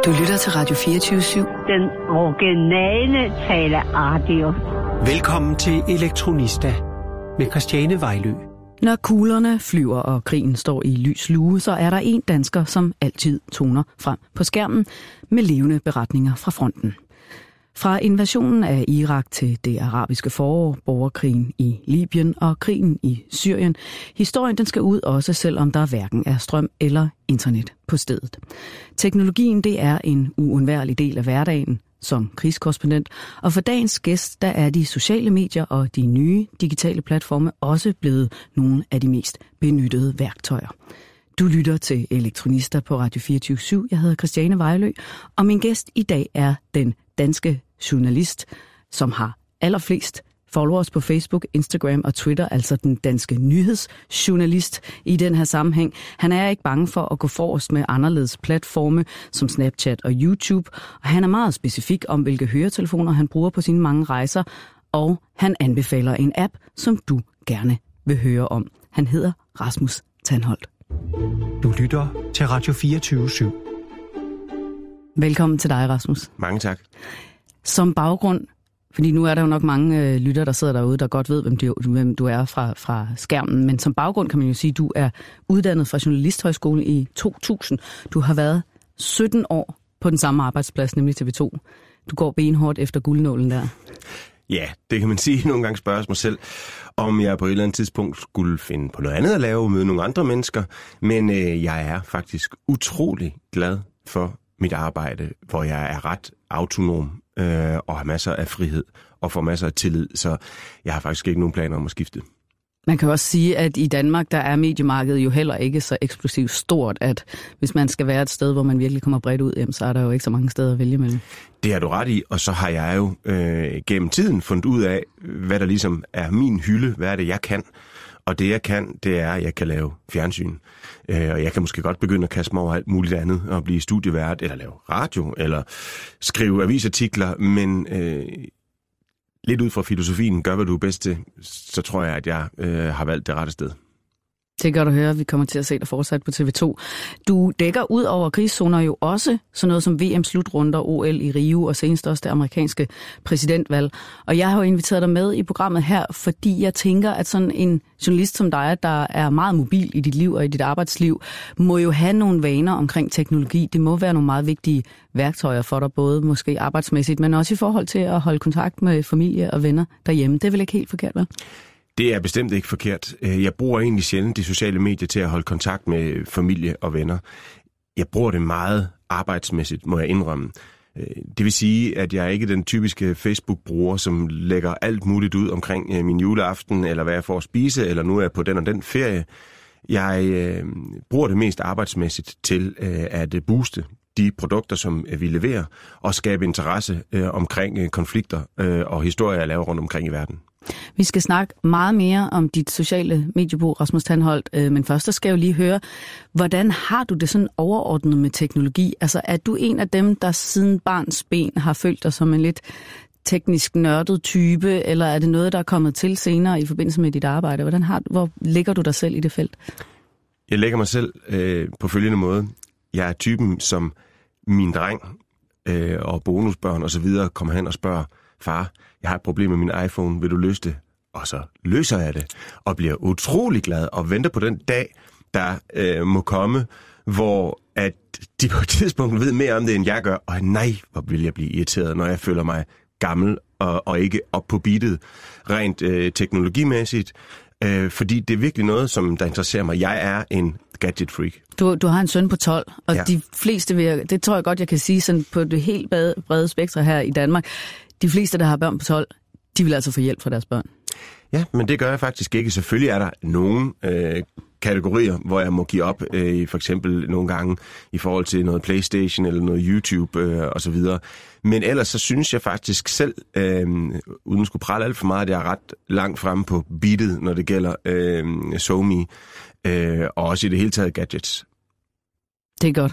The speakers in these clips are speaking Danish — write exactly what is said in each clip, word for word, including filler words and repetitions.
Du lytter til Radio fireogtyve syv. Den originale taleradio. Velkommen til Elektronista med Christiane Vejlø. Når kuglerne flyver og krigen står i lys lue, så er der en dansker, som altid toner frem på skærmen med levende beretninger fra fronten. Fra invasionen af Irak til det arabiske forår, borgerkrigen i Libyen og krigen i Syrien. Historien den skal ud også, selvom der hverken er strøm eller internet på stedet. Teknologien det er en uundværlig del af hverdagen som krigskorrespondent, og for dagens gæst der er de sociale medier og de nye digitale platforme også blevet nogle af de mest benyttede værktøjer. Du lytter til Elektronista på Radio fireogtyve syv. Jeg hedder Christiane Vejlø, og min gæst i dag er den danske journalist, som har allerflest followers på Facebook, Instagram og Twitter, altså den danske nyhedsjournalist i den her sammenhæng. Han er ikke bange for at gå forrest med anderledes platforme som Snapchat og YouTube, og han er meget specifik om, hvilke høretelefoner han bruger på sine mange rejser, og han anbefaler en app, som du gerne vil høre om. Han hedder Rasmus Tandholt. Du lytter til Radio fireogtyve syv. Velkommen til dig, Rasmus. Mange tak. Som baggrund, fordi nu er der jo nok mange øh, lyttere, der sidder derude, der godt ved, hvem du, hvem du er fra, fra skærmen, men som baggrund kan man jo sige, at du er uddannet fra Journalisthøjskolen i to tusind. Du har været sytten år på den samme arbejdsplads, nemlig T V to. Du går benhårdt efter guldnålen der. Ja, det kan man sige. Nogle gange spørges mig selv, om jeg på et eller andet tidspunkt skulle finde på noget andet at lave og møde nogle andre mennesker. Men øh, jeg er faktisk utrolig glad for mit arbejde, hvor jeg er ret autonom øh, og har masser af frihed og får masser af tillid. Så jeg har faktisk ikke nogen planer om at skifte. Man kan også sige, at i Danmark, der er mediemarkedet jo heller ikke så eksplosivt stort, at hvis man skal være et sted, hvor man virkelig kommer bredt ud, jamen, så er der jo ikke så mange steder at vælge mellem. Det har du ret i, og så har jeg jo øh, gennem tiden fundet ud af, hvad der ligesom er min hylde, hvad er det, jeg kan. Og det, jeg kan, det er, at jeg kan lave fjernsyn. Øh, og jeg kan måske godt begynde at kaste mig over alt muligt andet, og blive studievært, eller lave radio, eller skrive avisartikler, men øh, lidt ud fra filosofien, gør hvad du er bedst til, så tror jeg, at jeg øh, har valgt det rette sted. Det kan du høre, vi kommer til at se dig fortsat på T V to. Du dækker ud over krigszoner jo også sådan noget som V M-slutrunder, O L i Rio og senest også det amerikanske præsidentvalg. Og jeg har jo inviteret dig med i programmet her, fordi jeg tænker, at sådan en journalist som dig, der er meget mobil i dit liv og i dit arbejdsliv, må jo have nogle vaner omkring teknologi. Det må være nogle meget vigtige værktøjer for dig, både måske arbejdsmæssigt, men også i forhold til at holde kontakt med familie og venner derhjemme. Det er vel ikke helt forkert, vel? Det er bestemt ikke forkert. Jeg bruger egentlig sjældent de sociale medier til at holde kontakt med familie og venner. Jeg bruger det meget arbejdsmæssigt, må jeg indrømme. Det vil sige, at jeg er ikke den typiske Facebook-bruger, som lægger alt muligt ud omkring min juleaften, eller hvad jeg får at spise, eller nu er jeg på den og den ferie. Jeg øh, bruger det mest arbejdsmæssigt til øh, at booste de produkter, som vi leverer, og skabe interesse øh, omkring øh, konflikter øh, og historier, jeg laver rundt omkring i verden. Vi skal snakke meget mere om dit sociale mediebrug, Rasmus Tandholt, øh, men først så skal jeg jo lige høre, hvordan har du det sådan overordnet med teknologi? Altså er du en af dem, der siden barns ben har følt dig som en lidt teknisk nørdet type, eller er det noget, der er kommet til senere i forbindelse med dit arbejde? Hvordan har, hvor ligger du dig selv i det felt? Jeg lægger mig selv øh, på følgende måde. Jeg er typen, som min dreng øh, og bonusbørn og så videre kommer hen og spørger, far, jeg har et problem med min iPhone, vil du løse det? Og så løser jeg det, og bliver utrolig glad og venter på den dag, der øh, må komme, hvor at de på et tidspunkt ved mere om det, end jeg gør. Og nej, hvor vil jeg blive irriteret, når jeg føler mig gammel og, og ikke op på beatet rent øh, teknologimæssigt. Øh, fordi det er virkelig noget, som der interesserer mig. Jeg er en gadget freak. Du, du har en søn på tolv, og ja. De fleste, vil, det tror jeg godt, jeg kan sige sådan på det helt brede, brede spektrum her i Danmark, de fleste, der har børn på tolv, de vil altså få hjælp fra deres børn. Ja, men det gør jeg faktisk ikke. Selvfølgelig er der nogle øh, kategorier, hvor jeg må give op, øh, for eksempel nogle gange i forhold til noget PlayStation eller noget YouTube øh, osv. Men ellers så synes jeg faktisk selv, øh, uden at skulle prale alt for meget, at jeg er ret langt fremme på beatet, når det gælder øh, SoMe, øh, og også i det hele taget gadgets. Det er godt.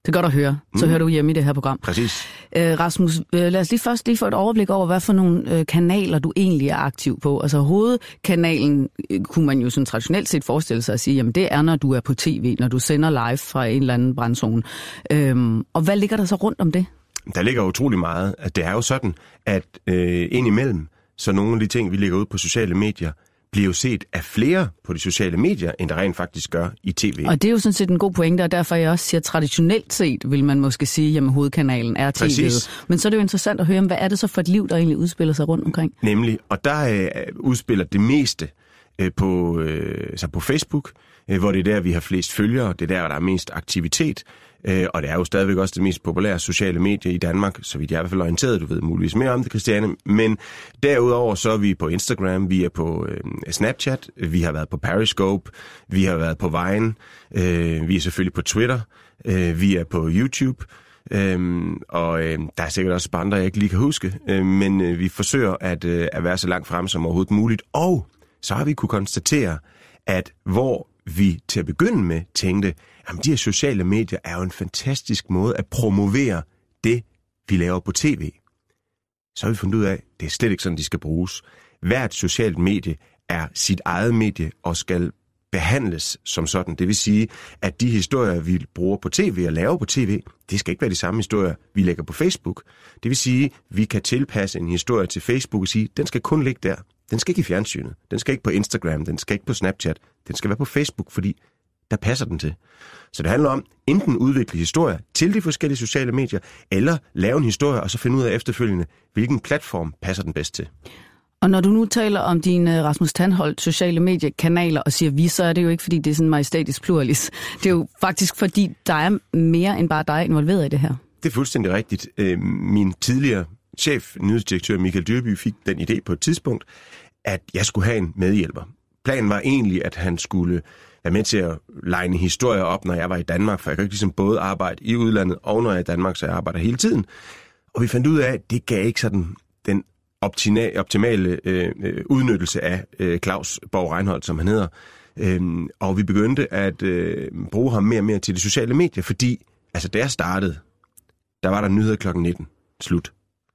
Det er godt at høre. Så mm. hører du hjemme i det her program. Præcis. Øh, Rasmus, øh, lad os lige først lige få et overblik over, hvad for nogle øh, kanaler du egentlig er aktiv på. Altså hovedkanalen øh, kunne man jo sådan traditionelt set forestille sig at sige, jamen det er, når du er på tv, når du sender live fra en eller anden brandzone. Øhm, og hvad ligger der så rundt om det? Der ligger utrolig meget. At det er jo sådan, at øh, indimellem, så nogle af de ting, vi lægger ud på sociale medier, bliver jo set af flere på de sociale medier, end der rent faktisk gør i tv. Og det er jo sådan set en god pointe, og derfor jeg også siger, traditionelt set vil man måske sige, at hovedkanalen er tv'et. Men så er det jo interessant at høre, hvad er det så for et liv, der egentlig udspiller sig rundt omkring? Nemlig, og der øh, udspiller det meste øh, på, øh, altså på Facebook, øh, hvor det er der, vi har flest følgere, det er der, der er mest aktivitet. Øh, og det er jo stadigvæk også det mest populære sociale medie i Danmark, så vidt jeg er i hvert fald orienteret, du ved muligvis mere om det, Christiane. Men derudover så er vi på Instagram, vi er på øh, Snapchat, vi har været på Periscope, vi har været på Vine, øh, vi er selvfølgelig på Twitter, øh, vi er på YouTube, øh, og øh, der er sikkert også andre, jeg ikke lige kan huske, øh, men øh, vi forsøger at, øh, at være så langt frem som overhovedet muligt. Og så har vi kunne konstatere, at hvor vi til at begynde med tænkte, jamen de her sociale medier er jo en fantastisk måde at promovere det, vi laver på tv. Så har vi fundet ud af, at det er slet ikke sådan, de skal bruges. Hvert socialt medie er sit eget medie og skal behandles som sådan. Det vil sige, at de historier, vi bruger på tv og laver på tv, det skal ikke være de samme historier, vi lægger på Facebook. Det vil sige, at vi kan tilpasse en historie til Facebook og sige, den skal kun ligge der. Den skal ikke i fjernsynet. Den skal ikke på Instagram. Den skal ikke på Snapchat. Den skal være på Facebook, fordi der passer den til. Så det handler om enten udvikle historier til de forskellige sociale medier, eller lave en historie og så finde ud af efterfølgende, hvilken platform passer den bedst til. Og når du nu taler om dine Rasmus Tandholt sociale mediekanaler og siger vi, så er det jo ikke, fordi det er sådan majestætisk pluralis. Det er jo faktisk, fordi der er mere end bare dig involveret i det her. Det er fuldstændig rigtigt. Min tidligere chef, nyhedsdirektør Michael Dyrby, fik den idé på et tidspunkt, at jeg skulle have en medhjælper. Planen var egentlig, at han skulle være med til at legne historier op, når jeg var i Danmark, for jeg kan ikke ligesom både arbejde i udlandet og når jeg er i Danmark, så jeg arbejder hele tiden. Og vi fandt ud af, at det gav ikke sådan den optimale, optimale øh, udnyttelse af øh, Claus Borg Reinholdt, som han hedder. Øhm, og vi begyndte at øh, bruge ham mere og mere til de sociale medier, fordi altså da jeg startede, der var der nyheder klokken nitten. Slut.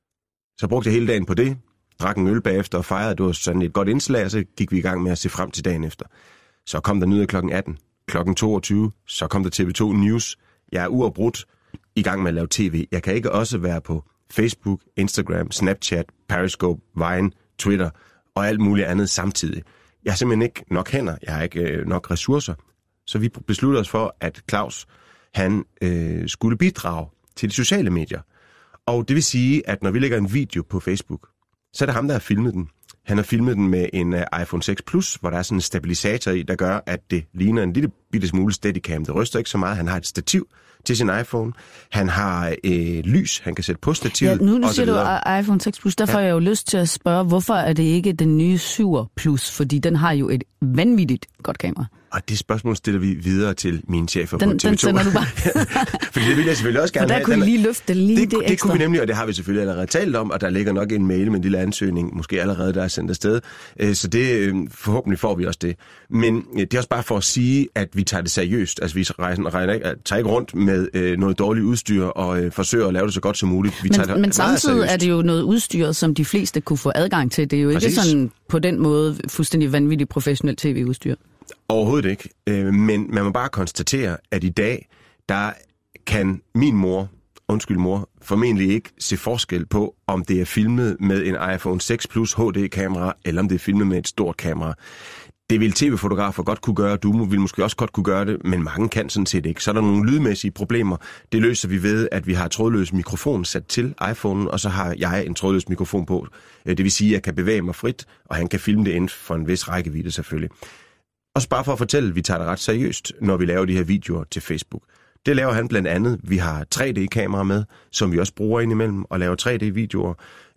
Så brugte jeg hele dagen på det, drak en øl bagefter og fejrede, det var sådan et godt indslag, og så gik vi i gang med at se frem til dagen efter. Så kom der nyheder klokken atten, klokken toogtyve, så kom der T V to News. Jeg er uafbrudt i gang med at lave tv. Jeg kan ikke også være på Facebook, Instagram, Snapchat, Periscope, Vine, Twitter og alt muligt andet samtidig. Jeg har simpelthen ikke nok hænder, jeg har ikke øh, nok ressourcer. Så vi besluttede os for, at Claus, han øh, skulle bidrage til de sociale medier. Og det vil sige, at når vi lægger en video på Facebook, så er det ham, der har filmet den. Han har filmet den med en uh, iPhone seks Plus, hvor der er sådan en stabilisator i, der gør, at det ligner en lille bitte smule Steadicam. Det ryster ikke så meget. Han har et stativ til sin iPhone. Han har øh, lys, han kan sætte på stativet. Ja, nu, nu siger du iPhone seks Plus, derfor ja. har jeg jo lyst til at spørge, hvorfor er det ikke den nye syv Plus? Fordi den har jo et vanvittigt godt kamera. Og det spørgsmål stiller vi videre til mine chefer den, på T V to. Den sender du bare. Fordi det vil jeg selvfølgelig også gerne have. For der kunne I lige løfte lige det, det, det ekstra. Det kunne vi nemlig, og det har vi selvfølgelig allerede talt om, og der ligger nok en mail med en lille ansøgning, måske allerede der er sendt afsted. Så det, forhåbentlig får vi også det. Men det er også bare for at sige, at vi tager det seriøst. Altså vi rejser, rejser, tager ikke rundt med noget dårligt udstyr og forsøger at lave det så godt som muligt. Vi men tager det men samtidig er det jo noget udstyr, som de fleste kunne få adgang til. Det er jo Præcis. ikke sådan på den måde fuldstændig vanvittigt professionelt tv-udstyr. Overhovedet ikke, men man må bare konstatere, at i dag, der kan min mor, undskyld mor, formentlig ikke se forskel på, om det er filmet med en iPhone seks Plus H D-kamera, eller om det er filmet med et stort kamera. Det vil tv-fotografer godt kunne gøre, du vil måske også godt kunne gøre det, men mange kan sådan set ikke. Så er der nogle lydmæssige problemer. Det løser vi ved, at vi har trådløs mikrofon sat til iPhonen, og så har jeg en trådløs mikrofon på. Det vil sige, at jeg kan bevæge mig frit, og han kan filme det inden for en vis rækkevidde selvfølgelig. Også bare for at fortælle, at vi tager det ret seriøst, når vi laver de her videoer til Facebook. Det laver han blandt andet. Vi har tre D-kamera med, som vi også bruger indimellem, og laver tre D-videoer.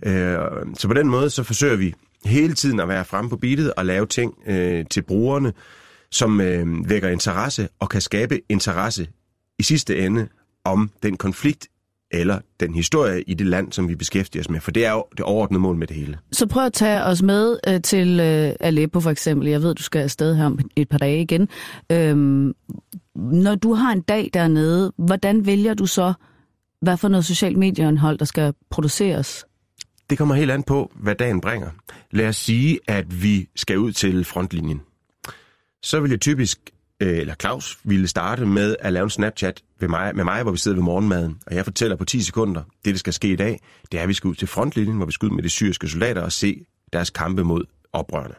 Så på den måde, så forsøger vi hele tiden at være fremme på beatet og lave ting til brugerne, som vækker interesse og kan skabe interesse i sidste ende om den konflikt, eller den historie i det land, som vi beskæftiger os med. For det er jo det overordnede mål med det hele. Så prøv at tage os med øh, til øh, Aleppo for eksempel. Jeg ved, du skal afsted her om et par dage igen. Øhm, når du har en dag dernede, hvordan vælger du så, hvad for noget socialt medieindhold, der skal produceres? Det kommer helt an på, hvad dagen bringer. Lad os sige, at vi skal ud til frontlinjen. Så vil jeg typisk, eller Claus, ville starte med at lave en Snapchat med mig, med mig, hvor vi sidder ved morgenmaden. Og jeg fortæller på ti sekunder, det der skal ske i dag, det er, at vi skal ud til frontlinjen, hvor vi skal ud med de syriske soldater og se deres kampe mod oprørerne.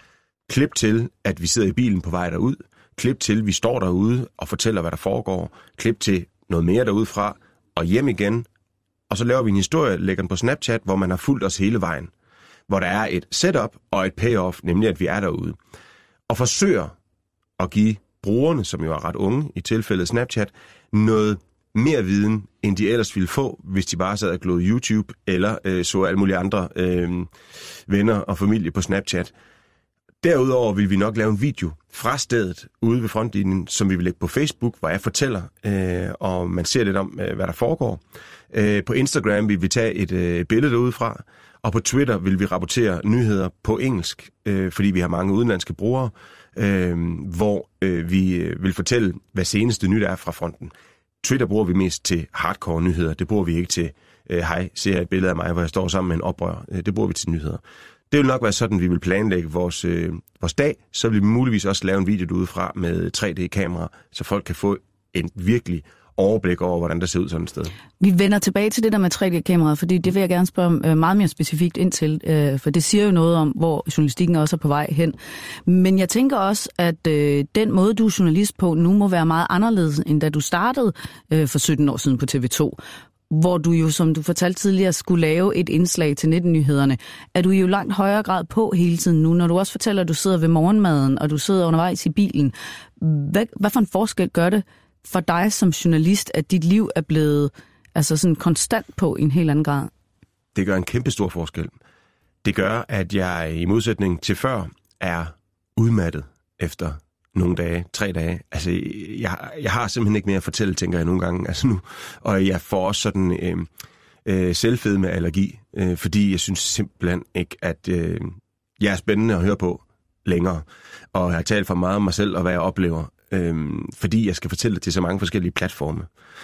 Klip til, at vi sidder i bilen på vej derud. Klip til, at vi står derude og fortæller, hvad der foregår. Klip til noget mere derudfra og hjem igen. Og så laver vi en historie, lægger den på Snapchat, hvor man har fulgt os hele vejen. Hvor der er et setup og et payoff, nemlig at vi er derude. Og forsøger at give brugerne, som jo er ret unge i tilfældet Snapchat, noget mere viden, end de ellers ville få, hvis de bare sad og glodede YouTube, eller øh, så alle mulige andre øh, venner og familie på Snapchat. Derudover vil vi nok lave en video fra stedet ude ved frontlinjen, som vi vil lægge på Facebook, hvor jeg fortæller, øh, og man ser lidt om, øh, hvad der foregår. Øh, på Instagram vil vi tage et øh, billede derudefra, og på Twitter vil vi rapportere nyheder på engelsk, øh, fordi vi har mange udenlandske brugere, øh, hvor øh, vi øh, vil fortælle, hvad seneste nyt er fra fronten. Twitter bruger vi mest til hardcore nyheder. Det bruger vi ikke til, øh, hej, ser jeg et billede af mig, hvor jeg står sammen med en oprør. Øh, det bruger vi til nyheder. Det vil nok være sådan, vi vil planlægge vores, øh, vores dag. Så vil vi muligvis også lave en video derudefra med tre D-kamera, så folk kan få en virkelig overblik over, hvordan der ser ud sådan et sted. Vi vender tilbage til det der med tre D-kameraet, fordi det vil jeg gerne spørge meget mere specifikt ind til, øh, for det siger jo noget om, hvor journalistikken også er på vej hen. Men jeg tænker også, at øh, den måde, du er journalist på nu, må være meget anderledes, end da du startede øh, for sytten år siden på T V to. Hvor du jo, som du fortalte tidligere, skulle lave et indslag til nitten-nyhederne, er du jo langt højere grad på hele tiden nu, når du også fortæller, at du sidder ved morgenmaden, og du sidder undervejs i bilen. Hvad, hvad for en forskel gør det for dig som journalist, at dit liv er blevet altså sådan konstant på i en helt anden grad? Det gør en kæmpe stor forskel. Det gør, at jeg i modsætning til før er udmattet efter nogle dage, tre dage. Altså, jeg, jeg har simpelthen ikke mere at fortælle, tænker jeg nogle gange. Altså nu, og jeg får også sådan øh, øh, selvfed med allergi, øh, fordi jeg synes simpelthen ikke, at øh, jeg er spændende at høre på længere. Og jeg har talt for meget om mig selv og hvad jeg oplever, øh, fordi jeg skal fortælle det til så mange forskellige platforme.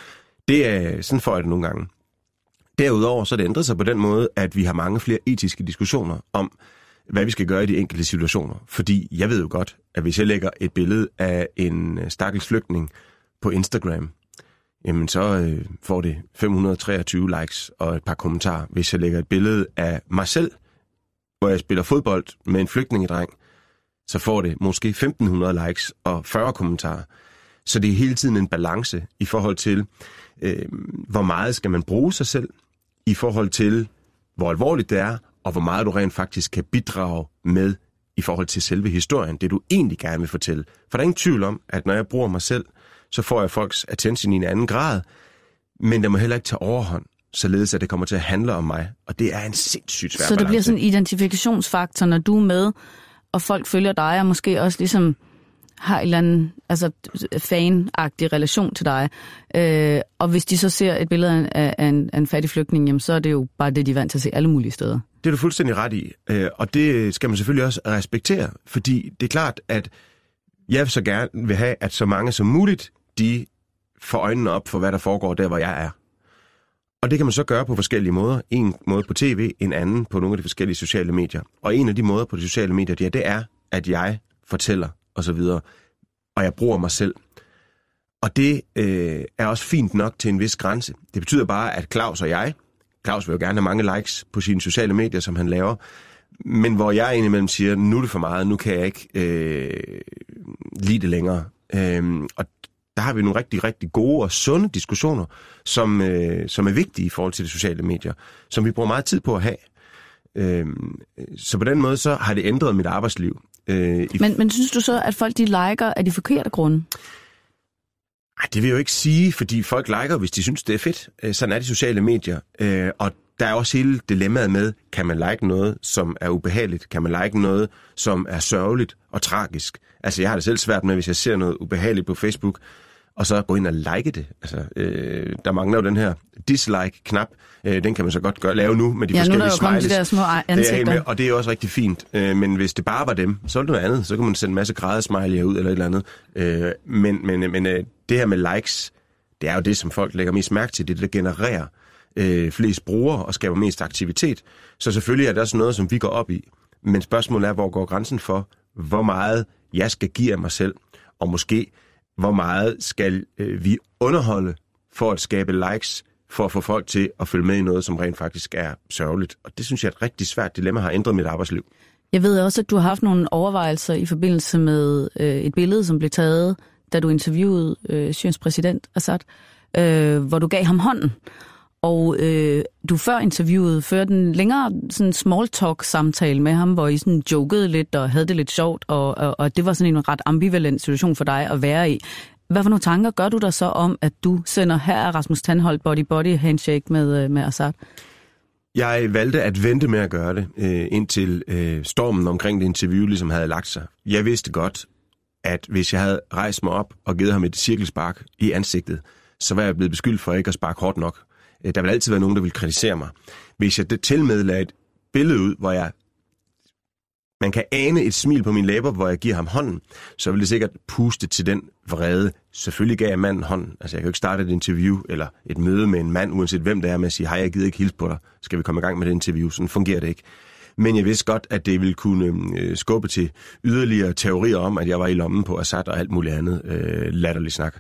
Det er sådan får jeg det nogle gange. Derudover så er det ændret sig på den måde, at vi har mange flere etiske diskussioner om, hvad vi skal gøre i de enkelte situationer. Fordi jeg ved jo godt, at hvis jeg lægger et billede af en stakkels flygtning på Instagram, jamen så øh, får det fem hundrede og treogtyve likes og et par kommentarer. Hvis jeg lægger et billede af mig selv, hvor jeg spiller fodbold med en flygtningedreng, så får det måske femten hundrede likes og fyrre kommentarer. Så det er hele tiden en balance i forhold til, øh, hvor meget skal man bruge sig selv, i forhold til, hvor alvorligt det er, og hvor meget du rent faktisk kan bidrage med i forhold til selve historien, det du egentlig gerne vil fortælle. For der er ingen tvivl om, at når jeg bruger mig selv, så får jeg folks attention i en anden grad, men der må heller ikke tage overhånd, således at det kommer til at handle om mig, og det er en sindssygt svær balance. Så det bliver sådan en identifikationsfaktor, når du er med, og folk følger dig, og måske også ligesom har en eller anden altså, fan-agtig relation til dig. Øh, og hvis de så ser et billede af, af, en, af en fattig flygtning, jamen, så er det jo bare det, de er vant til at se alle mulige steder. Det er du fuldstændig ret i, øh, og det skal man selvfølgelig også respektere, fordi det er klart, at jeg så gerne vil have, at så mange som muligt, de får øjnene op for, hvad der foregår der, hvor jeg er. Og det kan man så gøre på forskellige måder. En måde på tv, en anden på nogle af de forskellige sociale medier. Og en af de måder på de sociale medier, det er, det er at jeg fortæller og så videre, og jeg bruger mig selv. Og det øh, er også fint nok til en vis grænse. Det betyder bare, at Claus og jeg, Claus vil jo gerne have mange likes på sine sociale medier, som han laver, men hvor jeg indimellem siger, nu er det for meget, nu kan jeg ikke øh, lide det længere. Øh, og der har vi nogle rigtig, rigtig gode og sunde diskussioner, som, øh, som er vigtige i forhold til de sociale medier, som vi bruger meget tid på at have. Øh, så på den måde, så har det ændret mit arbejdsliv. Øh, men, men synes du så, at folk de liker af de forkerte grunde? Ej, det vil jeg jo ikke sige, fordi folk liker, hvis de synes, det er fedt. Sådan er de sociale medier. Øh, og der er også hele dilemmaet med, kan man like noget, som er ubehageligt? Kan man like noget, som er sørgeligt og tragisk? Altså, jeg har det selv svært med, hvis jeg ser noget ubehageligt på Facebook, og så gå ind og like det. Altså, øh, der mangler jo den her dislike-knap. Øh, den kan man så godt gøre, lave nu med de ja, forskellige smileys. Ja, nu er der jo kommet de der små ansigter. Det er med, og det er også rigtig fint. Øh, men hvis det bare var dem, så er det noget andet. Så kan man sende en masse grædesmiley ud eller et eller andet. Øh, men men, men øh, det her med likes, det er jo det, som folk lægger mest mærke til. Det er det, der genererer øh, flest brugere og skaber mest aktivitet. Så selvfølgelig er det også noget, som vi går op i. Men spørgsmålet er, hvor går grænsen for, hvor meget jeg skal give af mig selv, og måske hvor meget skal øh, vi underholde for at skabe likes, for at få folk til at følge med i noget, som rent faktisk er sørgeligt. Og det synes jeg er et rigtig svært dilemma, har ændret mit arbejdsliv. Jeg ved også, at du har haft nogle overvejelser i forbindelse med øh, et billede, som blev taget, da du interviewede øh, Syriens præsident Assad, øh, hvor du gav ham hånden. Og øh, du før interviewet førte en længere sådan small talk samtale med ham, hvor I sådan jokede lidt og havde det lidt sjovt, og, og, og det var sådan en ret ambivalent situation for dig at være i. Hvad for nogle tanker gør du der så om, at du sender her er Rasmus Tandholt body-body handshake med, med Assad? Jeg valgte at vente med at gøre det, øh, indtil øh, stormen omkring det interview ligesom havde lagt sig. Jeg vidste godt, at hvis jeg havde rejst mig op og givet ham et cirkelspark i ansigtet, så var jeg blevet beskyldt for ikke at sparke hårdt nok. Der vil altid være nogen, der vil kritisere mig. Hvis jeg til med lagde et billede ud, hvor jeg man kan ane et smil på mine læber, hvor jeg giver ham hånden, så vil det sikkert puste til den vrede. Selvfølgelig gav jeg manden hånden. Altså jeg kan jo ikke starte et interview eller et møde med en mand, uanset hvem det er, med at sige, hej, jeg gider ikke hilse på dig. Skal vi komme i gang med det interview? Sådan fungerer det ikke. Men jeg vidste godt, at det ville kunne øh, skubbe til yderligere teorier om, at jeg var i lommen på Assad og alt muligt andet øh, latterlig snak.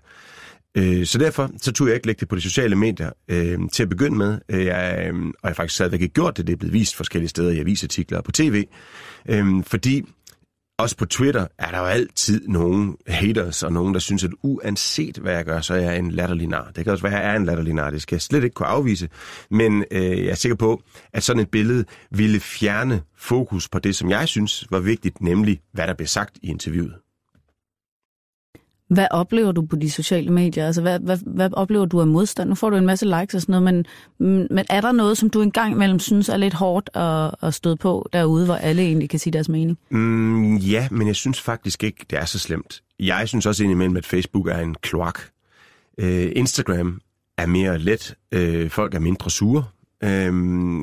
Så derfor så tog jeg ikke lægge det på de sociale medier øh, til at begynde med. Jeg, øh, og jeg har faktisk stadigvæk ikke gjort det. Det er blevet vist forskellige steder i avisartikler og på tv. Øh, fordi også på Twitter er der jo altid nogle haters og nogen, der synes, at uanset hvad jeg gør, så er jeg en latterlig nar. Det kan også være, at jeg er en latterlig nar. Det skal jeg slet ikke kunne afvise. Men øh, jeg er sikker på, at sådan et billede ville fjerne fokus på det, som jeg synes var vigtigt, nemlig hvad der blev sagt i interviewet. Hvad oplever du på de sociale medier? Altså, hvad, hvad, hvad oplever du af modstand? Nu får du en masse likes og sådan noget, men, men er der noget, som du engang imellem synes er lidt hårdt at, at støde på derude, hvor alle egentlig kan sige deres mening? Mm, ja, men jeg synes faktisk ikke, det er så slemt. Jeg synes også indimellem, at Facebook er en kloak. Uh, Instagram er mere let. Uh, folk er mindre sure. Uh,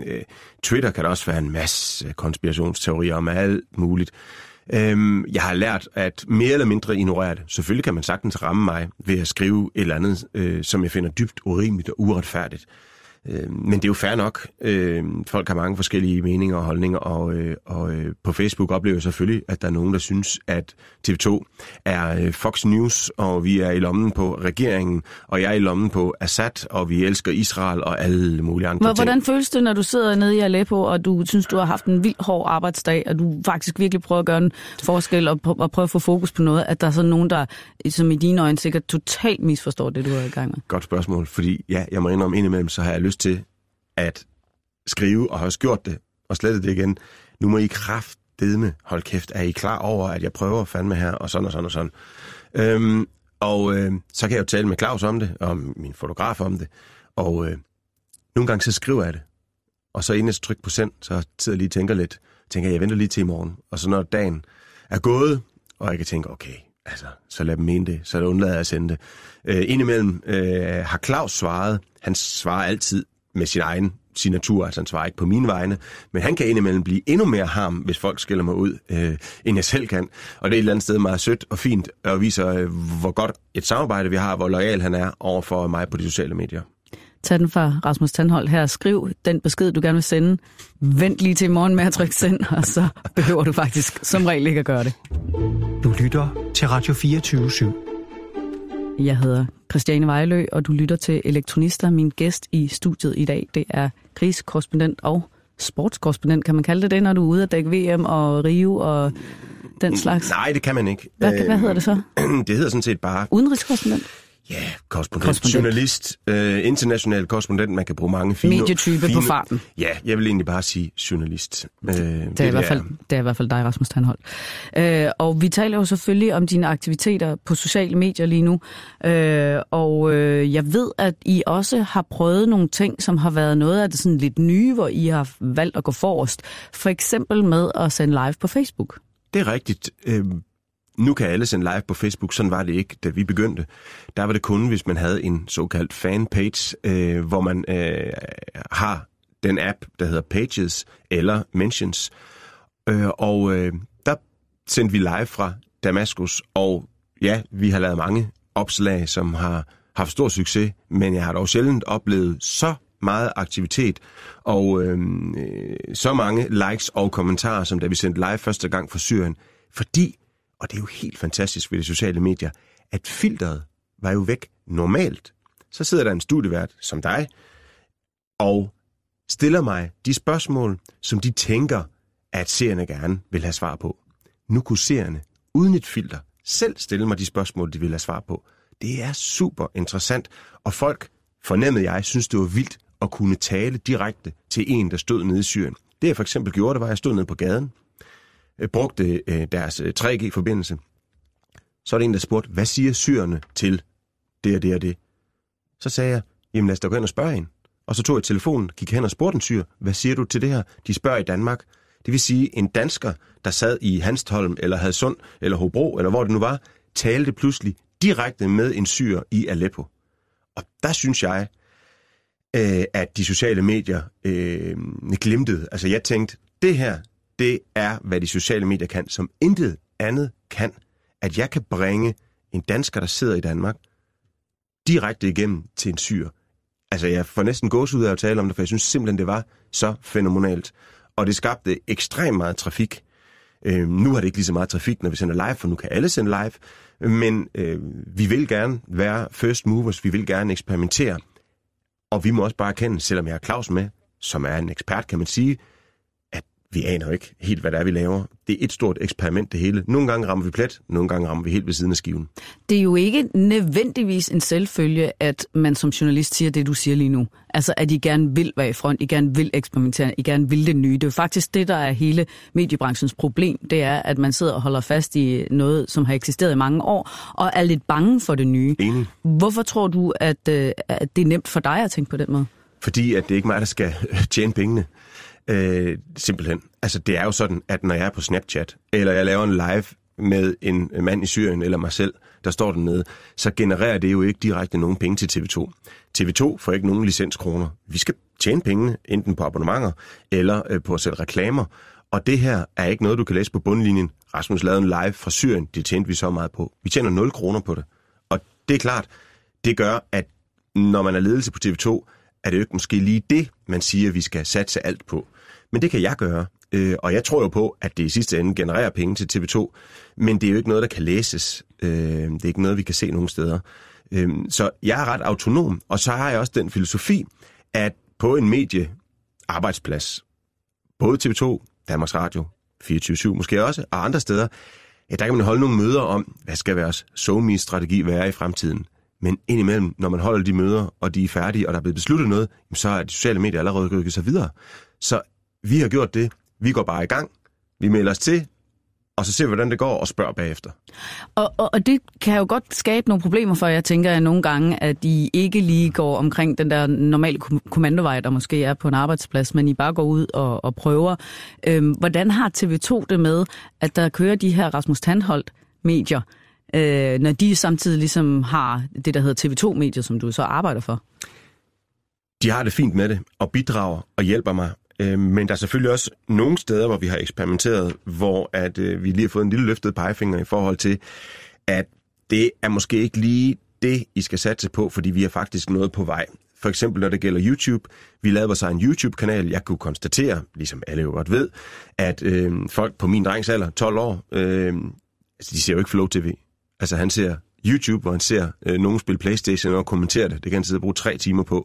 Twitter kan der også være en masse konspirationsteorier om alt muligt. Øhm, jeg har lært at mere eller mindre ignorere det. Selvfølgelig kan man sagtens ramme mig ved at skrive et eller andet, øh, som jeg finder dybt urimeligt og uretfærdigt. Øh, men det er jo fair nok. Øh, folk har mange forskellige meninger og holdninger, og, øh, og øh, på Facebook oplever jeg selvfølgelig, at der er nogen, der synes, at T V to er øh, Fox News, og vi er i lommen på regeringen, og jeg er i lommen på Assad, og vi elsker Israel og alle mulige andre ting. Hvordan føles det, når du sidder nede i Aleppo, og du synes, du har haft en vild hård arbejdsdag, og du faktisk virkelig prøver at gøre en forskel og, og prøve at få fokus på noget, at der er sådan nogen, der som i dine øjne sikkert totalt misforstår det, du er i gang med? Godt spørgsmål, fordi ja, jeg må indrømme indimellem, så har jeg lyst til at skrive, og har også gjort det, og slettet det igen. Nu må I kraftedme holde kæft. Er I klar over, at jeg prøver at fandme her, og sådan og sådan og sådan. Øhm, og øh, så kan jeg jo tale med Claus om det, og min fotograf om det, og øh, nogle gange så skriver jeg det, og så inden jeg trykker på send, så sidder jeg lige og tænker lidt, tænker jeg, jeg venter lige til i morgen, og så når dagen er gået, og jeg kan tænke, okay, altså, så lad dem mene det, så er det undlader jeg at sende det. Øh, indimellem øh, har Claus svaret, han svarer altid med sin egen signatur, altså han svarer ikke på mine vegne, men han kan indimellem blive endnu mere harm, hvis folk skælder mig ud, øh, end jeg selv kan. Og det er et eller andet sted meget sødt og fint, og viser, øh, hvor godt et samarbejde vi har, hvor loyal han er over for mig på de sociale medier. Tag den fra Rasmus Tandholt her. Skriv den besked, du gerne vil sende. Vent lige til i morgen med at trykke send, og så behøver du faktisk som regel ikke at gøre det. Du lytter til Radio fireogtyve syv. Jeg hedder Christiane Vejlø, og du lytter til Elektronista. Min gæst i studiet i dag, det er krigskorrespondent og sportskorrespondent. Kan man kalde det det, når du er ude at dække V M og Rio og den slags? Nej, det kan man ikke. Hvad, hvad hedder det så? Det hedder sådan set bare... Udenrigskorrespondent? Ja, yeah, korrespondent, korrespondent, journalist, øh, international korrespondent, man kan bruge mange fine... Medietype fine, på farten. Ja, jeg vil egentlig bare sige journalist. Øh, det, det, er i hvert fald, det er i hvert fald dig, Rasmus Tandholt. Øh, og vi taler jo selvfølgelig om dine aktiviteter på sociale medier lige nu. Øh, og øh, jeg ved, at I også har prøvet nogle ting, som har været noget af det sådan lidt nye, hvor I har valgt at gå forrest. For eksempel med at sende live på Facebook. Det er rigtigt. Øh, nu kan alle sende live på Facebook. Sådan var det ikke, da vi begyndte. Der var det kun, hvis man havde en såkaldt fanpage, øh, hvor man øh, har den app, der hedder Pages eller Mentions. Øh, og øh, der sendte vi live fra Damaskus, og ja, vi har lavet mange opslag, som har haft stor succes, men jeg har dog sjældent oplevet så meget aktivitet og øh, så mange likes og kommentarer, som da vi sendte live første gang fra Syrien. Fordi, og det er jo helt fantastisk ved de sociale medier, at filteret var jo væk normalt. Så sidder der en studievært som dig og stiller mig de spørgsmål, som de tænker, at seerne gerne vil have svar på. Nu kunne seerne uden et filter selv stille mig de spørgsmål, de vil have svar på. Det er super interessant, og folk, fornemmede jeg, synes det var vildt at kunne tale direkte til en, der stod nede i Syrien. Det jeg for eksempel gjorde, det var, at jeg stod nede på gaden, brugte øh, deres tre G-forbindelse. Så er der en, der spurgte, hvad siger syrerne til det og det og det? Så sagde jeg, jamen lad os da gå hen og spørge en. Og så tog jeg telefonen, gik hen og spurgte en syr, hvad siger du til det her? De spørger i Danmark. Det vil sige, en dansker, der sad i Hanstholm, eller Hadsund, eller Hobro, eller hvor det nu var, talte pludselig direkte med en syr i Aleppo. Og der synes jeg, øh, at de sociale medier øh, glimtede. Altså jeg tænkte, det her, det er, hvad de sociale medier kan, som intet andet kan. At jeg kan bringe en dansker, der sidder i Danmark, direkte igennem til en syr. Altså jeg får næsten gåsehud af at tale om det, for jeg synes simpelthen, det var så fænomenalt. Og det skabte ekstremt meget trafik. Øh, nu har det ikke lige så meget trafik, når vi sender live, for nu kan alle sende live. Men øh, vi vil gerne være first movers, vi vil gerne eksperimentere. Og vi må også bare erkende, selvom jeg har Claus med, som er en ekspert, kan man sige, at vi aner ikke helt, hvad det er, vi laver. Det er et stort eksperiment, det hele. Nogle gange rammer vi plet, nogle gange rammer vi helt ved siden af skiven. Det er jo ikke nødvendigvis en selvfølge, at man som journalist siger det, du siger lige nu. Altså, at I gerne vil være i front, I gerne vil eksperimentere, I gerne vil det nye. Det er jo faktisk det, der er hele mediebranchens problem. Det er, at man sidder og holder fast i noget, som har eksisteret i mange år, og er lidt bange for det nye. Enig. Hvorfor tror du, at, at det er nemt for dig at tænke på den måde? Fordi at det er ikke mig, der skal tjene pengene. Øh, simpelthen. Altså, det er jo sådan, at når jeg er på Snapchat, eller jeg laver en live med en mand i Syrien, eller mig selv, der står dernede, så genererer det jo ikke direkte nogen penge til T V to. T V to får ikke nogen licenskroner. Vi skal tjene pengene, enten på abonnementer, eller øh, på at sætte reklamer. Og det her er ikke noget, du kan læse på bundlinjen. Rasmus lavede en live fra Syrien, det tjente vi så meget på. Vi tjener nul kroner på det. Og det er klart, det gør, at når man er ledelse på T V to, er det jo ikke måske lige det, man siger, at vi skal satse alt på. Men det kan jeg gøre, øh, og jeg tror jo på, at det i sidste ende genererer penge til T V to, men det er jo ikke noget, der kan læses. Øh, det er ikke noget, vi kan se nogen steder. Øh, så jeg er ret autonom, og så har jeg også den filosofi, at på en mediearbejdsplads, både T V to, Danmarks Radio, fireogtyve syv måske også, og andre steder, ja, der kan man holde nogle møder om, hvad skal vores SoMe-strategi være i fremtiden. Men indimellem, når man holder de møder, og de er færdige, og der er blevet besluttet noget, så er de sociale medier allerede rykket sig videre. Så vi har gjort det. Vi går bare i gang. Vi melder os til, og så ser vi, hvordan det går, og spørger bagefter. Og, og, og det kan jo godt skabe nogle problemer for, jeg tænker jeg nogle gange, at I ikke lige går omkring den der normale kommandovej, der måske er på en arbejdsplads, men I bare går ud og, og prøver. Øhm, hvordan har T V to det med, at der kører de her Rasmus Tandholt-medier, Øh, når de samtidig ligesom har det, der hedder T V to-medier, som du så arbejder for? De har det fint med det, og bidrager og hjælper mig. Øh, men der er selvfølgelig også nogle steder, hvor vi har eksperimenteret, hvor at, øh, vi lige har fået en lille løftet pegefinger i forhold til, at det er måske ikke lige det, I skal satse på, fordi vi er faktisk noget på vej. For eksempel når det gælder YouTube. Vi lavede vores egen YouTube-kanal. Jeg kunne konstatere, ligesom alle jo godt ved, at øh, folk på min drengs alder, tolv år, øh, altså, de ser jo ikke Flow T V. Altså han ser YouTube, hvor han ser øh, nogen spille PlayStation og kommentere det. Det kan han sidde og bruge tre timer på.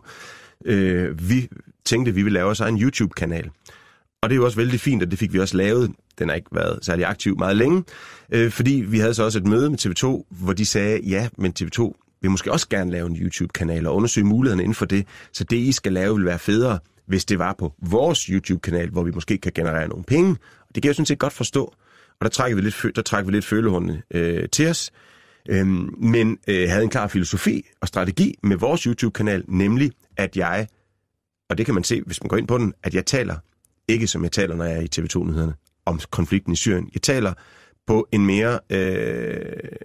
Øh, vi tænkte, at vi ville lave os en YouTube-kanal. Og det er jo også vældig fint, og det fik vi også lavet. Den har ikke været særlig aktiv meget længe. Øh, fordi vi havde så også et møde med T V to, hvor de sagde, ja, men T V to vil måske også gerne lave en YouTube-kanal og undersøge mulighederne inden for det. Så det, I skal lave, vil være federe, hvis det var på vores YouTube-kanal, hvor vi måske kan generere nogle penge. Og det kan jeg sådan set godt forstå. Og der trækker vi lidt, der trækker vi lidt følehornene øh, til os. Øhm, men øh, havde en klar filosofi og strategi med vores YouTube-kanal, nemlig at jeg, og det kan man se, hvis man går ind på den, at jeg taler, ikke som jeg taler, når jeg er i T V to-nyhederne, om konflikten i Syrien. Jeg taler på en mere øh,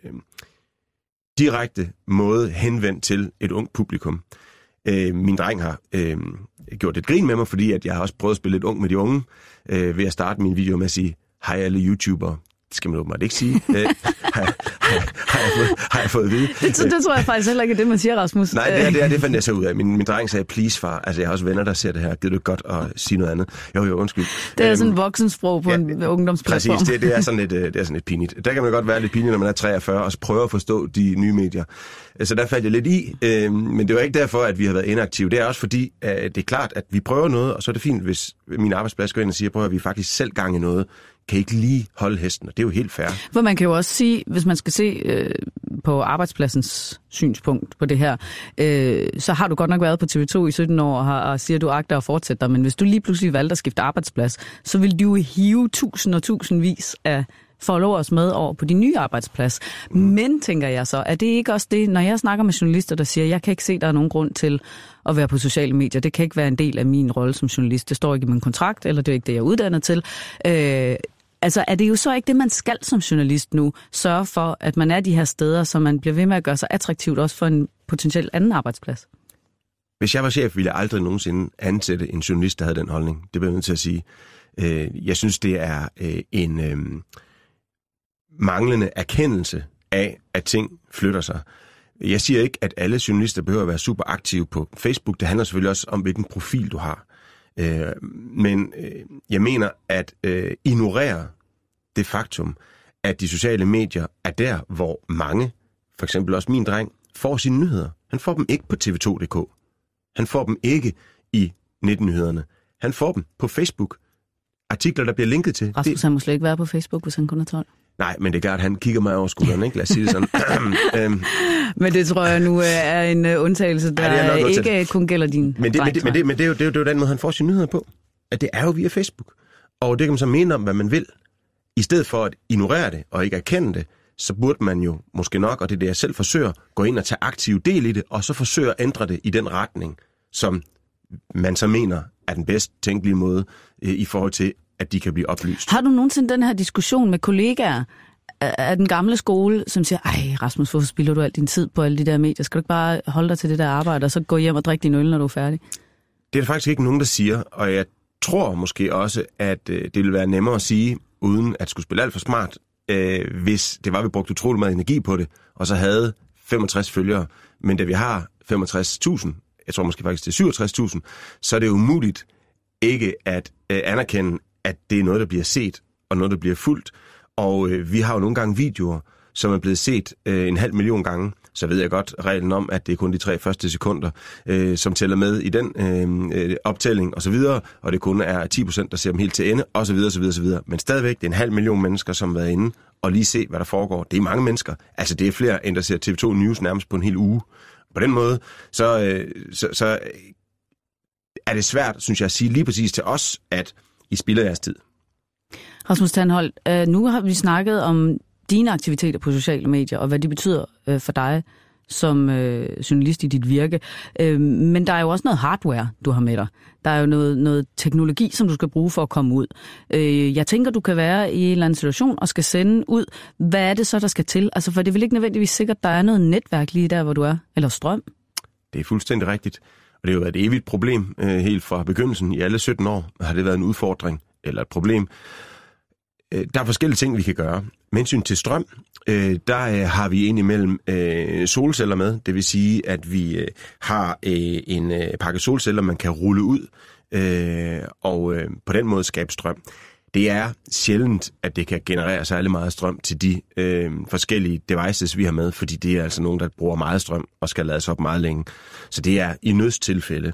direkte måde henvendt til et ungt publikum. Øh, min dreng har øh, gjort et grin med mig, fordi at jeg har også prøvet at spille lidt ung med de unge, øh, ved at starte min video med at sige, hej alle YouTubere. Det skal man åbenbart ikke sige. øh, har, har, har, jeg fået, har jeg fået at vide. Det, det tror jeg faktisk heller ikke er det, man siger, Rasmus. Nej, det er det, er, det fandt jeg så ud af. Min, min dreng sagde, please far. Altså, jeg har også venner, der ser det her. Gider du godt at sige noget andet? Jo, jo, undskyld. Det er øhm, sådan et voksensprog på ja, en ungdomsplatform. Præcis, det, det, er sådan lidt, det er sådan lidt pinligt. Der kan man godt være lidt pinligt, når man er treogfyrre, og så prøver at forstå de nye medier. Så der faldt jeg lidt i, øh, men det var ikke derfor, at vi har været inaktive. Det er også fordi, at det er klart, at vi prøver noget, og så er det fint, hvis min arbejdsplads går ind og siger, prøv at vi faktisk selv gang i noget. Kan ikke lige holde hesten, og det er jo helt fair. For man kan jo også sige, hvis man skal se øh, på arbejdspladsens synspunkt på det her, øh, så har du godt nok været på T V to i sytten år og, har, og siger, at du agter at fortsætte dig, men hvis du lige pludselig valgte at skifte arbejdsplads, så vil du jo hive tusind og tusindvis af followers med over på din nye arbejdsplads. Mm. Men, tænker jeg så, er det ikke også det, når jeg snakker med journalister, der siger, jeg kan ikke se, der er nogen grund til at være på sociale medier. Det kan ikke være en del af min rolle som journalist. Det står ikke i min kontrakt, eller det er ikke det, jeg er uddannet til. Øh, altså, er det jo så ikke det, man skal som journalist nu? Sørge for, at man er de her steder, så man bliver ved med at gøre sig attraktivt også for en potentiel anden arbejdsplads. Hvis jeg var chef, ville jeg aldrig nogensinde ansætte en journalist, der havde den holdning. Det bliver jeg nødt til at sige. Øh, jeg synes, det er øh, en... Øh, manglende erkendelse af, at ting flytter sig. Jeg siger ikke, at alle journalister behøver at være super aktive på Facebook. Det handler selvfølgelig også om, hvilken profil du har. Øh, men øh, jeg mener, at øh, ignorere det faktum, at de sociale medier er der, hvor mange, for eksempel også min dreng, får sine nyheder. Han får dem ikke på T V to punktum d k. Han får dem ikke i nitten-nyhederne. Han får dem på Facebook. Artikler, der bliver linket til. Rasmus, det... han må slet ikke være på Facebook, hvis han kun er tolv. Nej, men det er klart, at han kigger mig over skulderen, ikke? Lad os sige det sådan. øhm. Men det tror jeg nu er en undtagelse, der ja, ikke undtagelse. Kun gælder din men det, dreng, men det, men det, men det, er jo, det, er jo, det er jo den måde, han får sine nyheder på. At det er jo via Facebook. Og det kan man så mene om, hvad man vil. I stedet for at ignorere det og ikke erkende det, så burde man jo måske nok, og det er det, jeg selv forsøger, gå ind og tage aktiv del i det, og så forsøge at ændre det i den retning, som man så mener er den bedst tænkelige måde øh, i forhold til, at de kan blive oplyst. Har du nogensinde den her diskussion med kollegaer af den gamle skole, som siger, ej Rasmus, hvorfor spilder du al din tid på alle de der medier? Skal du ikke bare holde dig til det der arbejde, og så gå hjem og drikke din øl, når du er færdig? Det er der faktisk ikke nogen, der siger, og jeg tror måske også, at øh, det ville være nemmere at sige, uden at skulle spille alt for smart, øh, hvis det var, at vi brugte utrolig meget energi på det, og så havde femogtres følgere. Men da vi har femogtres tusind, jeg tror måske faktisk det er syvogtres tusind, så er det umuligt ikke at øh, anerkende, at det er noget, der bliver set, og noget, der bliver fulgt. Og øh, vi har jo nogle gange videoer, som er blevet set øh, en halv million gange. Så ved jeg godt reglen om, at det er kun de tre første sekunder, øh, som tæller med i den øh, optælling osv., og, og det kun er ti procent, der ser dem helt til ende, osv. osv., osv. Men stadigvæk, det er en halv million mennesker, som har været inde og lige se, hvad der foregår. Det er mange mennesker. Altså, det er flere, end der ser T V to News nærmest på en hel uge. På den måde, så, øh, så, så er det svært, synes jeg, at sige lige præcis til os, at I spilder jeres tid. Rasmus Tandholt, øh, nu har vi snakket om dine aktiviteter på sociale medier, og hvad de betyder øh, for dig som øh, journalist i dit virke. Øh, men der er jo også noget hardware, du har med dig. Der er jo noget, noget teknologi, som du skal bruge for at komme ud. Øh, jeg tænker, du kan være i en eller anden situation og skal sende ud. Hvad er det så, der skal til? Altså, for det er vel ikke nødvendigvis sikkert, at der er noget netværk lige der, hvor du er? Eller strøm? Det er fuldstændig rigtigt. Og det har jo været et evigt problem øh, helt fra begyndelsen. I alle sytten år har det været en udfordring eller et problem. Der er forskellige ting, vi kan gøre. Med hensyn til strøm, øh, der øh, har vi indimellem øh, solceller med. Det vil sige, at vi øh, har øh, en øh, pakke solceller, man kan rulle ud øh, og øh, på den måde skabe strøm. Det er sjældent, at det kan generere særlig meget strøm til de øh, forskellige devices, vi har med, fordi det er altså nogen, der bruger meget strøm og skal lades op meget længe. Så det er i nødstilfælde.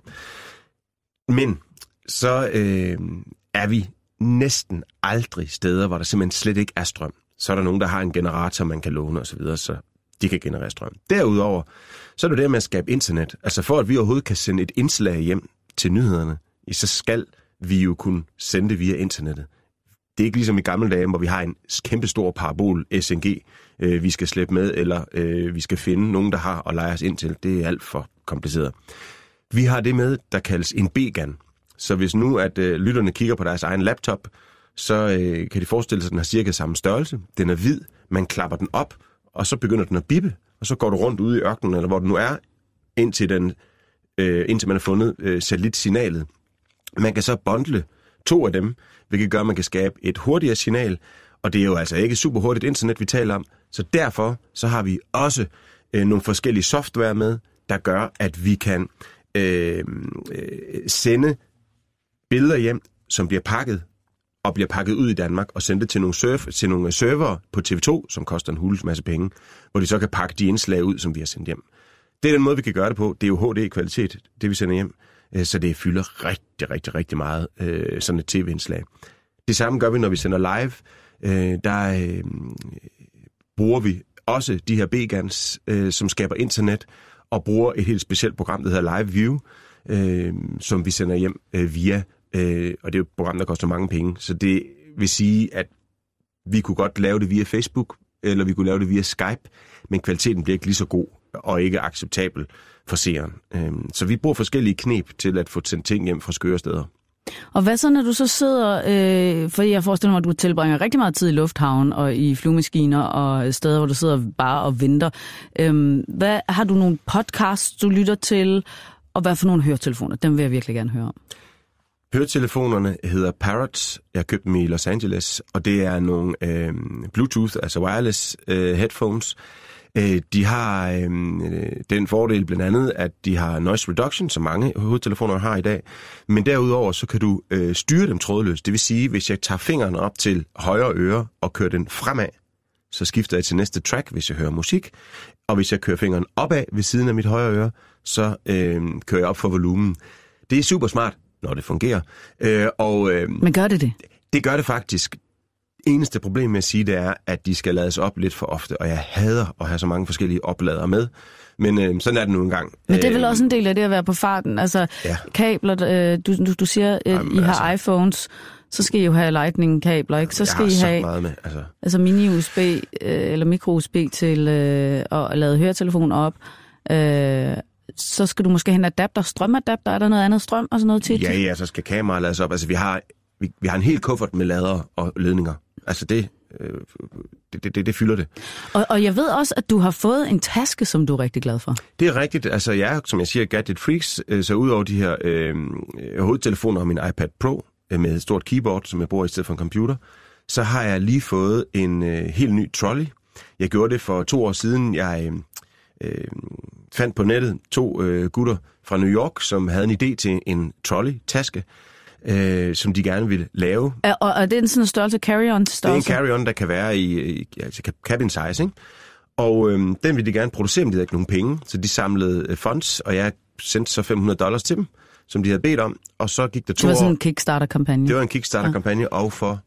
Men så øh, er vi næsten aldrig steder, hvor der simpelthen slet ikke er strøm. Så er der nogen, der har en generator, man kan låne osv., så, så de kan generere strøm. Derudover, så er det det med at skabe internet. Altså for at vi overhovedet kan sende et indslag hjem til nyhederne, så skal vi jo kunne sende det via internettet. Det er ikke ligesom i gamle dage, hvor vi har en kæmpestor parabol S N G, øh, vi skal slæbe med, eller øh, vi skal finde nogen, der har og lege os ind til. Det er alt for kompliceret. Vi har det med, der kaldes en B GAN. Så hvis nu, at øh, lytterne kigger på deres egen laptop, så øh, kan de forestille sig, at den har cirka samme størrelse. Den er hvid, man klapper den op, og så begynder den at bippe, og så går du rundt ude i ørkenen, eller hvor den nu er, indtil, den, øh, indtil man har fundet øh, satellitsignalet. Man kan så bundle to af dem, hvilket gør, at man kan skabe et hurtigere signal, og det er jo altså ikke super hurtigt internet, vi taler om. Så derfor så har vi også øh, nogle forskellige software med, der gør, at vi kan øh, øh, sende billeder hjem, som bliver pakket og bliver pakket ud i Danmark og sendt det til nogle, surf, til nogle servere på T V to, som koster en hulens masse penge, hvor de så kan pakke de indslag ud, som vi har sendt hjem. Det er den måde, vi kan gøre det på. Det er jo H D-kvalitet, det vi sender hjem. Så det fylder rigtig, rigtig, rigtig meget, øh, sådan et tv-indslag. Det samme gør vi, når vi sender live. Øh, der øh, bruger vi også de her B-GANs, øh, som skaber internet, og bruger et helt specielt program, der hedder Live View, øh, som vi sender hjem øh, via, øh, og det er jo et program, der koster mange penge. Så det vil sige, at vi kunne godt lave det via Facebook, eller vi kunne lave det via Skype, men kvaliteten bliver ikke lige så god, og ikke acceptabel for seeren. Øhm, så vi bruger forskellige knep til at få sendt ting hjem fra skøre steder. Og hvad så, når du så sidder, øh, fordi jeg forestiller mig, at du tilbringer rigtig meget tid i lufthavnen og i flyvemaskiner og steder, hvor du sidder bare og venter. Øhm, hvad, har du nogle podcasts, du lytter til, og hvad for nogle høretelefoner? Dem vil jeg virkelig gerne høre om. Høretelefonerne hedder Parrots. Jeg har købt dem i Los Angeles, og det er nogle øh, Bluetooth, altså wireless øh, headphones. De har øh, den fordel blandt andet, at de har noise reduction, som mange hovedtelefoner har i dag. Men derudover så kan du øh, styre dem trådløst. Det vil sige, hvis jeg tager fingeren op til højre øre og kører den fremad, så skifter jeg til næste track, hvis jeg hører musik. Og hvis jeg kører fingeren opad ved siden af mit højre øre, så øh, kører jeg op for volumen. Det er super smart, når det fungerer. Øh, og, øh, Men gør det det? Det gør det faktisk. Eneste problem med at sige, det er, at de skal lades op lidt for ofte, og jeg hader at have så mange forskellige opladere med. Men øh, sådan er det nu engang. Men det er vel også en del af det at være på farten. Altså ja. kabler, øh, du, du, du siger, at Jamen, I har altså, iPhones, så skal I jo have Lightning-kabler, ikke? Så skal I have meget med, altså. altså mini-U S B øh, eller micro-U S B til øh, at lade høretelefonen op. Øh, så skal du måske have en adapter, strømadapter, er der noget andet strøm og sådan noget til? Ja, ja, så skal kameraet lades op. Altså vi har, vi, vi har en hel kuffert med lader og ledninger. Altså det, øh, det, det, det fylder det. Og, og jeg ved også, at du har fået en taske, som du er rigtig glad for. Det er rigtigt. Altså jeg er, som jeg siger, gadget freaks. Så udover de her øh, hovedtelefoner og min iPad Pro øh, med et stort keyboard, som jeg bruger i stedet for en computer, så har jeg lige fået en øh, helt ny trolley. Jeg gjorde det for to år siden. Jeg øh, fandt på nettet to øh, gutter fra New York, som havde en idé til en trolley-taske. Øh, som de gerne vil lave. Og, og er det en sådan en størrelse carry-on størrelse? Det er en carry-on, der kan være i, i altså cabin size, ikke? Og øh, den ville de gerne producere, men de havde ikke nogen penge, så de samlede øh, funds, og jeg sendte så fem hundrede dollars til dem, som de havde bedt om, og så gik der to år. Det var sådan en Kickstarter-kampagne? Det var en Kickstarter-kampagne, ja. Og for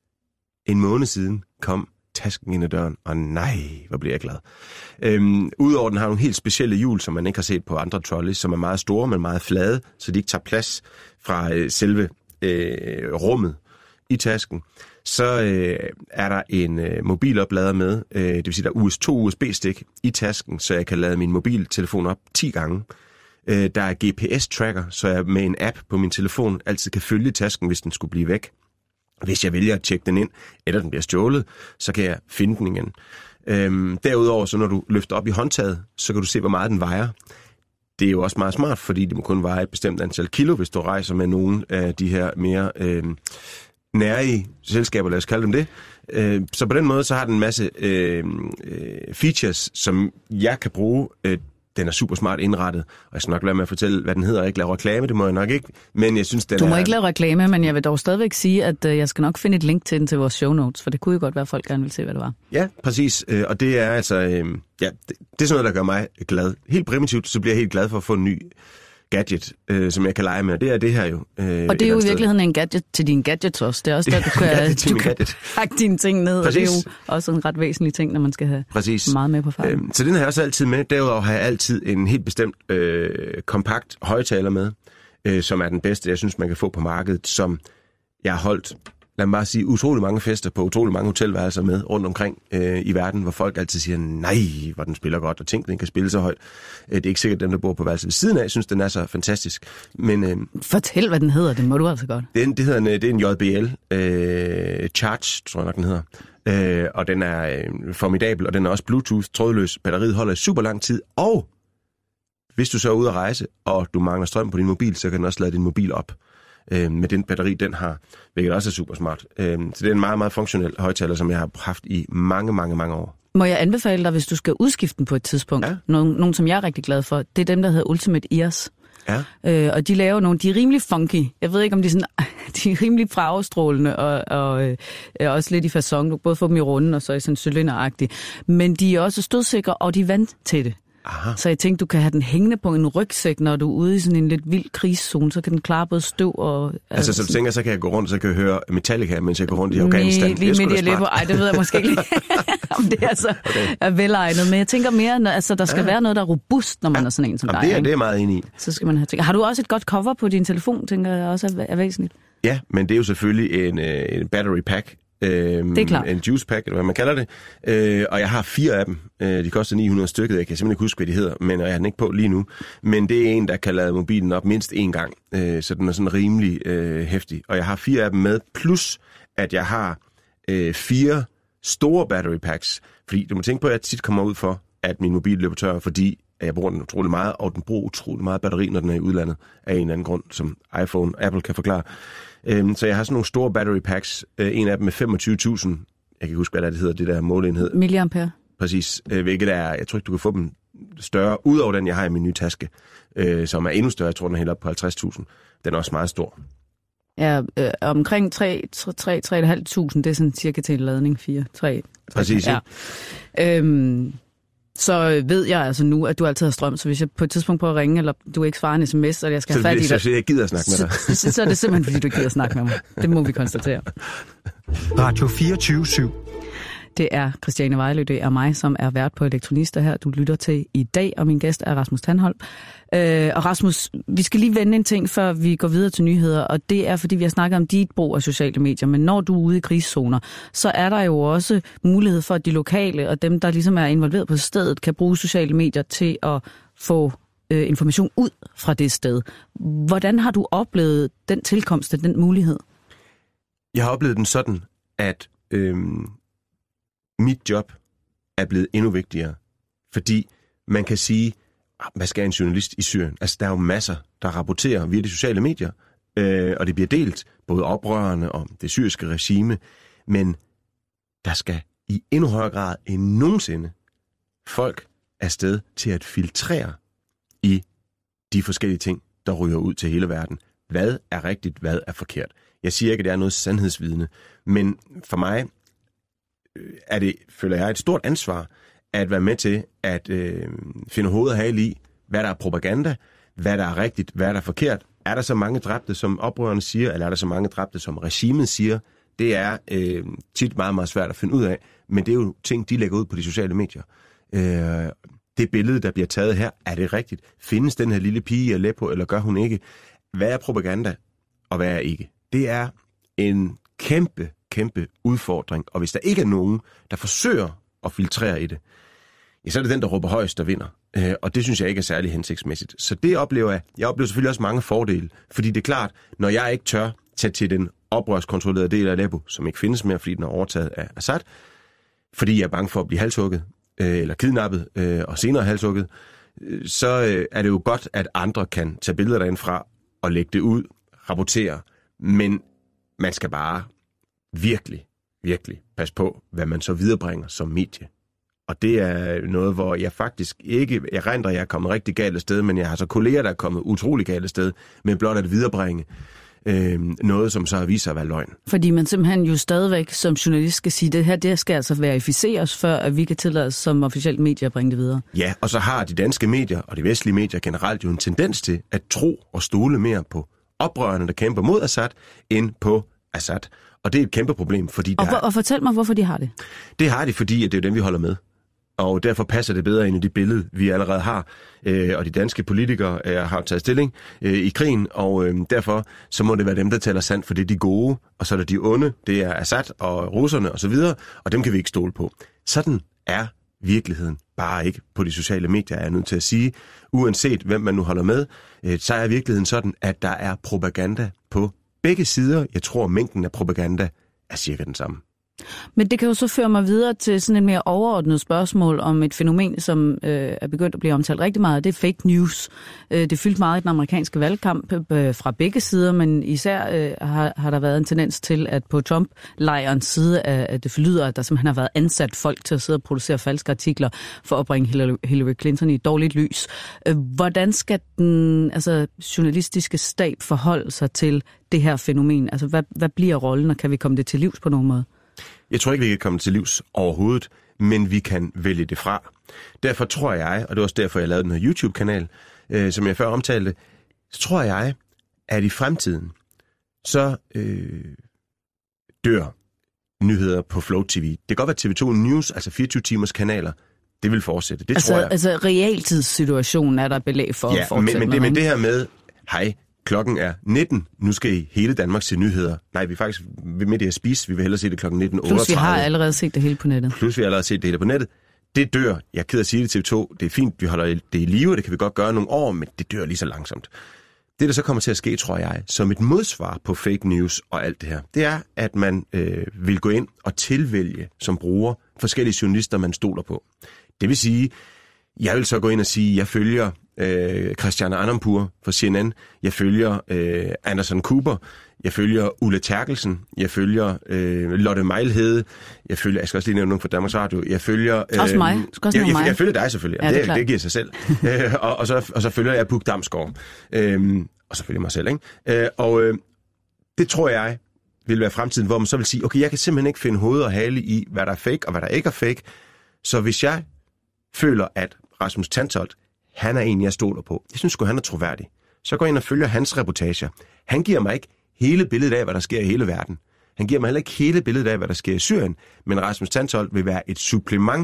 en måned siden kom tasken ind ad døren, og nej, hvor bliver jeg glad. Øhm, Udover den har nogle helt specielle hjul, som man ikke har set på andre trolleys, som er meget store, men meget flade, så de ikke tager plads fra øh, selve øh, rummet i tasken. Så øh, er der en øh, mobiloplader med, øh, det vil sige, der er to U S B-stik i tasken, så jeg kan lade min mobiltelefon op ti gange. Øh, der er G P S-tracker, så jeg med en app på min telefon altid kan følge tasken, hvis den skulle blive væk. Hvis jeg vælger at tjekke den ind, eller den bliver stjålet, så kan jeg finde den igen. Øhm, derudover, så når du løfter op i håndtaget, så kan du se, hvor meget den vejer. Det er jo også meget smart, fordi det må kun veje et bestemt antal kilo, hvis du rejser med nogle af de her mere øh, nærige selskaber, lad os kalde dem det. Øh, så på den måde, så har den en masse øh, øh, features, som jeg kan bruge. Øh, Den er super smart indrettet, og jeg skal nok lade med at fortælle, hvad den hedder. Jeg ikke lave reklame, det må jeg nok ikke, men jeg synes, den Du må er... ikke lave reklame, men jeg vil dog stadigvæk sige, at jeg skal nok finde et link til den til vores show notes, for det kunne jo godt være, at folk gerne vil se, hvad det var. Ja, præcis, og det er altså... Ja, det er sådan noget, der gør mig glad. Helt primitivt, så bliver jeg helt glad for at få en ny gadget, øh, som jeg kan lege med, og det er det her jo. Øh, og det er jo i virkeligheden en gadget til dine gadgets også. Det er også der, du kan, du kan hakke dine ting ned, Præcis. Og det er jo også en ret væsentlig ting, når man skal have Præcis. Meget med på farten. Øh, så den har jeg også altid med. Derudover har jeg altid en helt bestemt øh, kompakt højttaler med, øh, som er den bedste, jeg synes, man kan få på markedet, som jeg har holdt lad mig bare sige, utrolig mange fester på utrolig mange hotelværelser med rundt omkring øh, i verden, hvor folk altid siger, nej, hvor den spiller godt, og tænk, den kan spille så højt. Øh, det er ikke sikkert dem, der bor på værelset ved siden af, synes, den er så fantastisk. Men, øh, Fortæl, hvad den hedder, det må du altså godt. Den, det, hedder en, det er en J B L øh, Charge, tror jeg nok, den hedder. Øh, og den er øh, formidabel, og den er også Bluetooth, trådløs. Batteriet holder i super lang tid, og hvis du så er ude at rejse, og du mangler strøm på din mobil, så kan den også lade din mobil op øh, med den batteri, den har, hvilket også er super smart. Øh, så det er en meget, meget funktionel højttaler, som jeg har haft i mange, mange, mange år. Må jeg anbefale dig, hvis du skal udskifte den på et tidspunkt? Ja. Nogle, nogle, som jeg er rigtig glad for, det er dem, der hedder Ultimate Ears. Ja. Øh, og de laver nogle, de er rimelig funky. Jeg ved ikke, om de er sådan, de er rimelig farvestrålende, og, og øh, også lidt i facon. Du kan både få dem i runden, og så i sådan cylinderagtigt. Men de er også stødsikre, og de er vandtætte. Aha. Så jeg tænkte, du kan have den hængende på en rygsæk, når du er ude i sådan en lidt vild krigszone, så kan den klare både støv og... Altså, så du tænker, så kan jeg gå rundt, så kan jeg høre Metallica, mens jeg går rundt i Afghanistan. Lige midt i Aleppo. Ej, det ved jeg måske ikke lige, om det er så okay. er velegnet. Men jeg tænker mere, når, altså, der skal ja. være noget, der er robust, når man ja. er sådan en som Jamen, dig. Det er, det er meget enig i. Så skal man have tænkt. Har du også et godt cover på din telefon, tænker jeg også er, er væsentligt? Ja, men det er jo selvfølgelig en, en battery pack. Øhm, det er klart. En juice pack, eller hvad man kalder det. Øh, og jeg har fire af dem. Øh, de koster ni hundrede stykket. Jeg kan simpelthen ikke huske, hvad de hedder, men jeg har den ikke på lige nu. Men det er en, der kan lade mobilen op mindst én gang. Øh, så den er sådan rimelig øh, heftig. Og jeg har fire af dem med, plus at jeg har øh, fire store battery packs. Fordi du må tænke på, at jeg tit kommer ud for, at min mobil løber tør, fordi jeg bruger den utrolig meget, og den bruger utrolig meget batteri, når den er i udlandet, af en eller anden grund, som iPhone Apple kan forklare. Så jeg har sådan nogle store battery packs. En af dem med femogtyve tusind. Jeg kan ikke huske, hvad det hedder, det der måleenhed. Milliampere. Præcis. Hvilket er, jeg tror ikke, du kan få dem større, udover den, jeg har i min nye taske, som er endnu større. Jeg tror, den er helt op på halvtreds tusind. Den er også meget stor. Ja, øh, omkring tre til tre komma fem tusind, det er sådan cirka til en ladning, fire, tre. Præcis, ja. Øhm, så ved jeg altså nu, at du altid har strøm, så hvis jeg på et tidspunkt prøver at ringe, eller du ikke svarer en sms, og jeg skal så have fat i dig... Så jeg gider at snakke med dig. Så, så, så er det simpelthen, fordi du ikke gider at snakke med mig. Det må vi konstatere. Radio fireogtyve syv. Det er Christiane Vejlø, det er mig, som er vært på Elektronista her, du lytter til i dag, og min gæst er Rasmus Tandholm. Øh, og Rasmus, vi skal lige vende en ting, før vi går videre til nyheder, og det er, fordi vi har snakket om dit brug af sociale medier, men når du er ude i krigszoner, så er der jo også mulighed for, at de lokale og dem, der ligesom er involveret på stedet, kan bruge sociale medier til at få øh, information ud fra det sted. Hvordan har du oplevet den tilkomst af den mulighed? Jeg har oplevet den sådan, at... Øh... mit job er blevet endnu vigtigere, fordi man kan sige, hvad skal en journalist i Syrien? Altså, der er jo masser, der rapporterer via de sociale medier, øh, og det bliver delt, både oprørerne om det syriske regime, men der skal i endnu højere grad end nogensinde folk afsted til at filtrere i de forskellige ting, der ryger ud til hele verden. Hvad er rigtigt, hvad er forkert? Jeg siger ikke, at det er noget sandhedsvidne, men for mig er det, føler jeg, et stort ansvar at være med til at øh, finde hoved og hale i, hvad der er propaganda, hvad der er rigtigt, hvad der er forkert. Er der så mange dræbte, som oprørerne siger, eller er der så mange dræbte, som regimet siger? Det er øh, tit meget, meget svært at finde ud af, men det er jo ting, de lægger ud på de sociale medier. Øh, det billede, der bliver taget her, er det rigtigt? Findes den her lille pige i Aleppo, eller gør hun ikke? Hvad er propaganda, og hvad er ikke? Det er en kæmpe kæmpe udfordring, og hvis der ikke er nogen, der forsøger at filtrere i det, ja, så er det den, der råber højst, der vinder. Øh, og det synes jeg ikke er særlig hensigtsmæssigt. Så det oplever jeg. Jeg oplever selvfølgelig også mange fordele, fordi det er klart, når jeg ikke tør tage til den oprørskontrollerede del af Aleppo, som ikke findes mere, fordi den er overtaget af Assad, fordi jeg er bange for at blive halshugget, øh, eller kidnappet, øh, og senere halshugget, øh, så øh, er det jo godt, at andre kan tage billeder derindfra og lægge det ud, rapportere, men man skal bare virkelig, virkelig passe på, hvad man så viderebringer som medie. Og det er noget, hvor jeg faktisk ikke... Jeg regner, at jeg er kommet rigtig galt af sted, men jeg har så kolleger, der er kommet utrolig galt af sted, med blot at viderebringe øh, noget, som så har vist sig at være løgn. Fordi man simpelthen jo stadigvæk som journalist skal sige, at det her det skal altså verificeres, før at vi kan tillade os som officielt medie at bringe det videre. Ja, og så har de danske medier og de vestlige medier generelt jo en tendens til at tro og stole mere på oprørerne, der kæmper mod Assad, end på Assad. Og det er et kæmpe problem, fordi... Og, der og fortæl mig, hvorfor de har det. Det har de, fordi at det er dem, vi holder med. og derfor passer det bedre ind i det billede, vi allerede har. Øh, og de danske politikere øh, har taget stilling øh, i krigen, og øh, derfor så må det være dem, der taler sandt, for det er de gode, og så er der de onde, det er Assad og russerne osv., og, og dem kan vi ikke stole på. Sådan er virkeligheden bare ikke på de sociale medier, er jeg nødt til at sige. Uanset hvem man nu holder med, øh, så er virkeligheden sådan, at der er propaganda på begge sider. Jeg tror, mængden af propaganda er cirka den samme. Men det kan jo så føre mig videre til sådan et mere overordnet spørgsmål om et fænomen, som øh, er begyndt at blive omtalt rigtig meget. Det er fake news. Øh, det fyldt meget i den amerikanske valgkamp øh, fra begge sider, men især øh, har, har der været en tendens til, at på Trump-lejrens side af, at det forlyder, at der simpelthen har været ansat folk til at sidde og producere falske artikler for at bringe Hillary, Hillary Clinton i et dårligt lys. Øh, hvordan skal den altså, journalistiske stab forholde sig til det her fænomen? Altså, hvad, hvad bliver rollen, og kan vi komme det til livs på nogen måde? Jeg tror ikke, vi kan komme til livs overhovedet, men vi kan vælge det fra. Derfor tror jeg, og det var også derfor, jeg lavede den her YouTube-kanal, øh, som jeg før omtalte, så tror jeg, at i fremtiden, så øh, dør nyheder på Flow T V. Det kan godt være T V to News, altså fireogtyve timers kanaler, det vil fortsætte. Det altså, tror jeg. Altså realtidssituationen er der belæg for ja, at fortsætte. Men, men det med det her med, hej, klokken er nitten. Nu skal I hele Danmark se nyheder. Nej, vi er faktisk midt i at spise. Vi vil hellere se det klokken nitten otteogtredive. Plus vi har allerede set det hele på nettet. Plus vi har allerede set det hele på nettet. Det dør. Jeg er ked af at sige det, T V to. Det er fint, vi holder det i live. Det kan vi godt gøre nogle år, men det dør lige så langsomt. Det, der så kommer til at ske, tror jeg, som et modsvar på fake news og alt det her, det er, at man øh, vil gå ind og tilvælge som bruger forskellige journalister, man stoler på. Det vil sige, jeg vil så gå ind og sige, at jeg følger øh, Christiane Anandpur fra C N N, jeg følger øh, Anderson Cooper, jeg følger Ulla Terkelsen, jeg følger øh, Lotte Mejlhede, jeg følger, jeg skal også lige nævne nogen fra Danmarks Radio, jeg følger... Øh, også mig. Du skal også jeg, jeg, mig. jeg følger dig selvfølgelig, ja, det, det, det giver sig selv. øh, og, og, så, og så følger jeg Puk Damsgaard, øh, og så følger jeg mig selv, ikke? Øh, og øh, det tror jeg vil være fremtiden, hvor man så vil sige, okay, jeg kan simpelthen ikke finde hoved og hale i, hvad der er fake og hvad der ikke er fake, så hvis jeg føler, at Rasmus Tantholdt, han er en, jeg stoler på. Jeg synes sgu, han er troværdig. Så går jeg ind og følger hans reportager. Han giver mig ikke hele billedet af, hvad der sker i hele verden. Han giver mig heller ikke hele billedet af, hvad der sker i Syrien. Men Rasmus Tantholdt vil være et supplement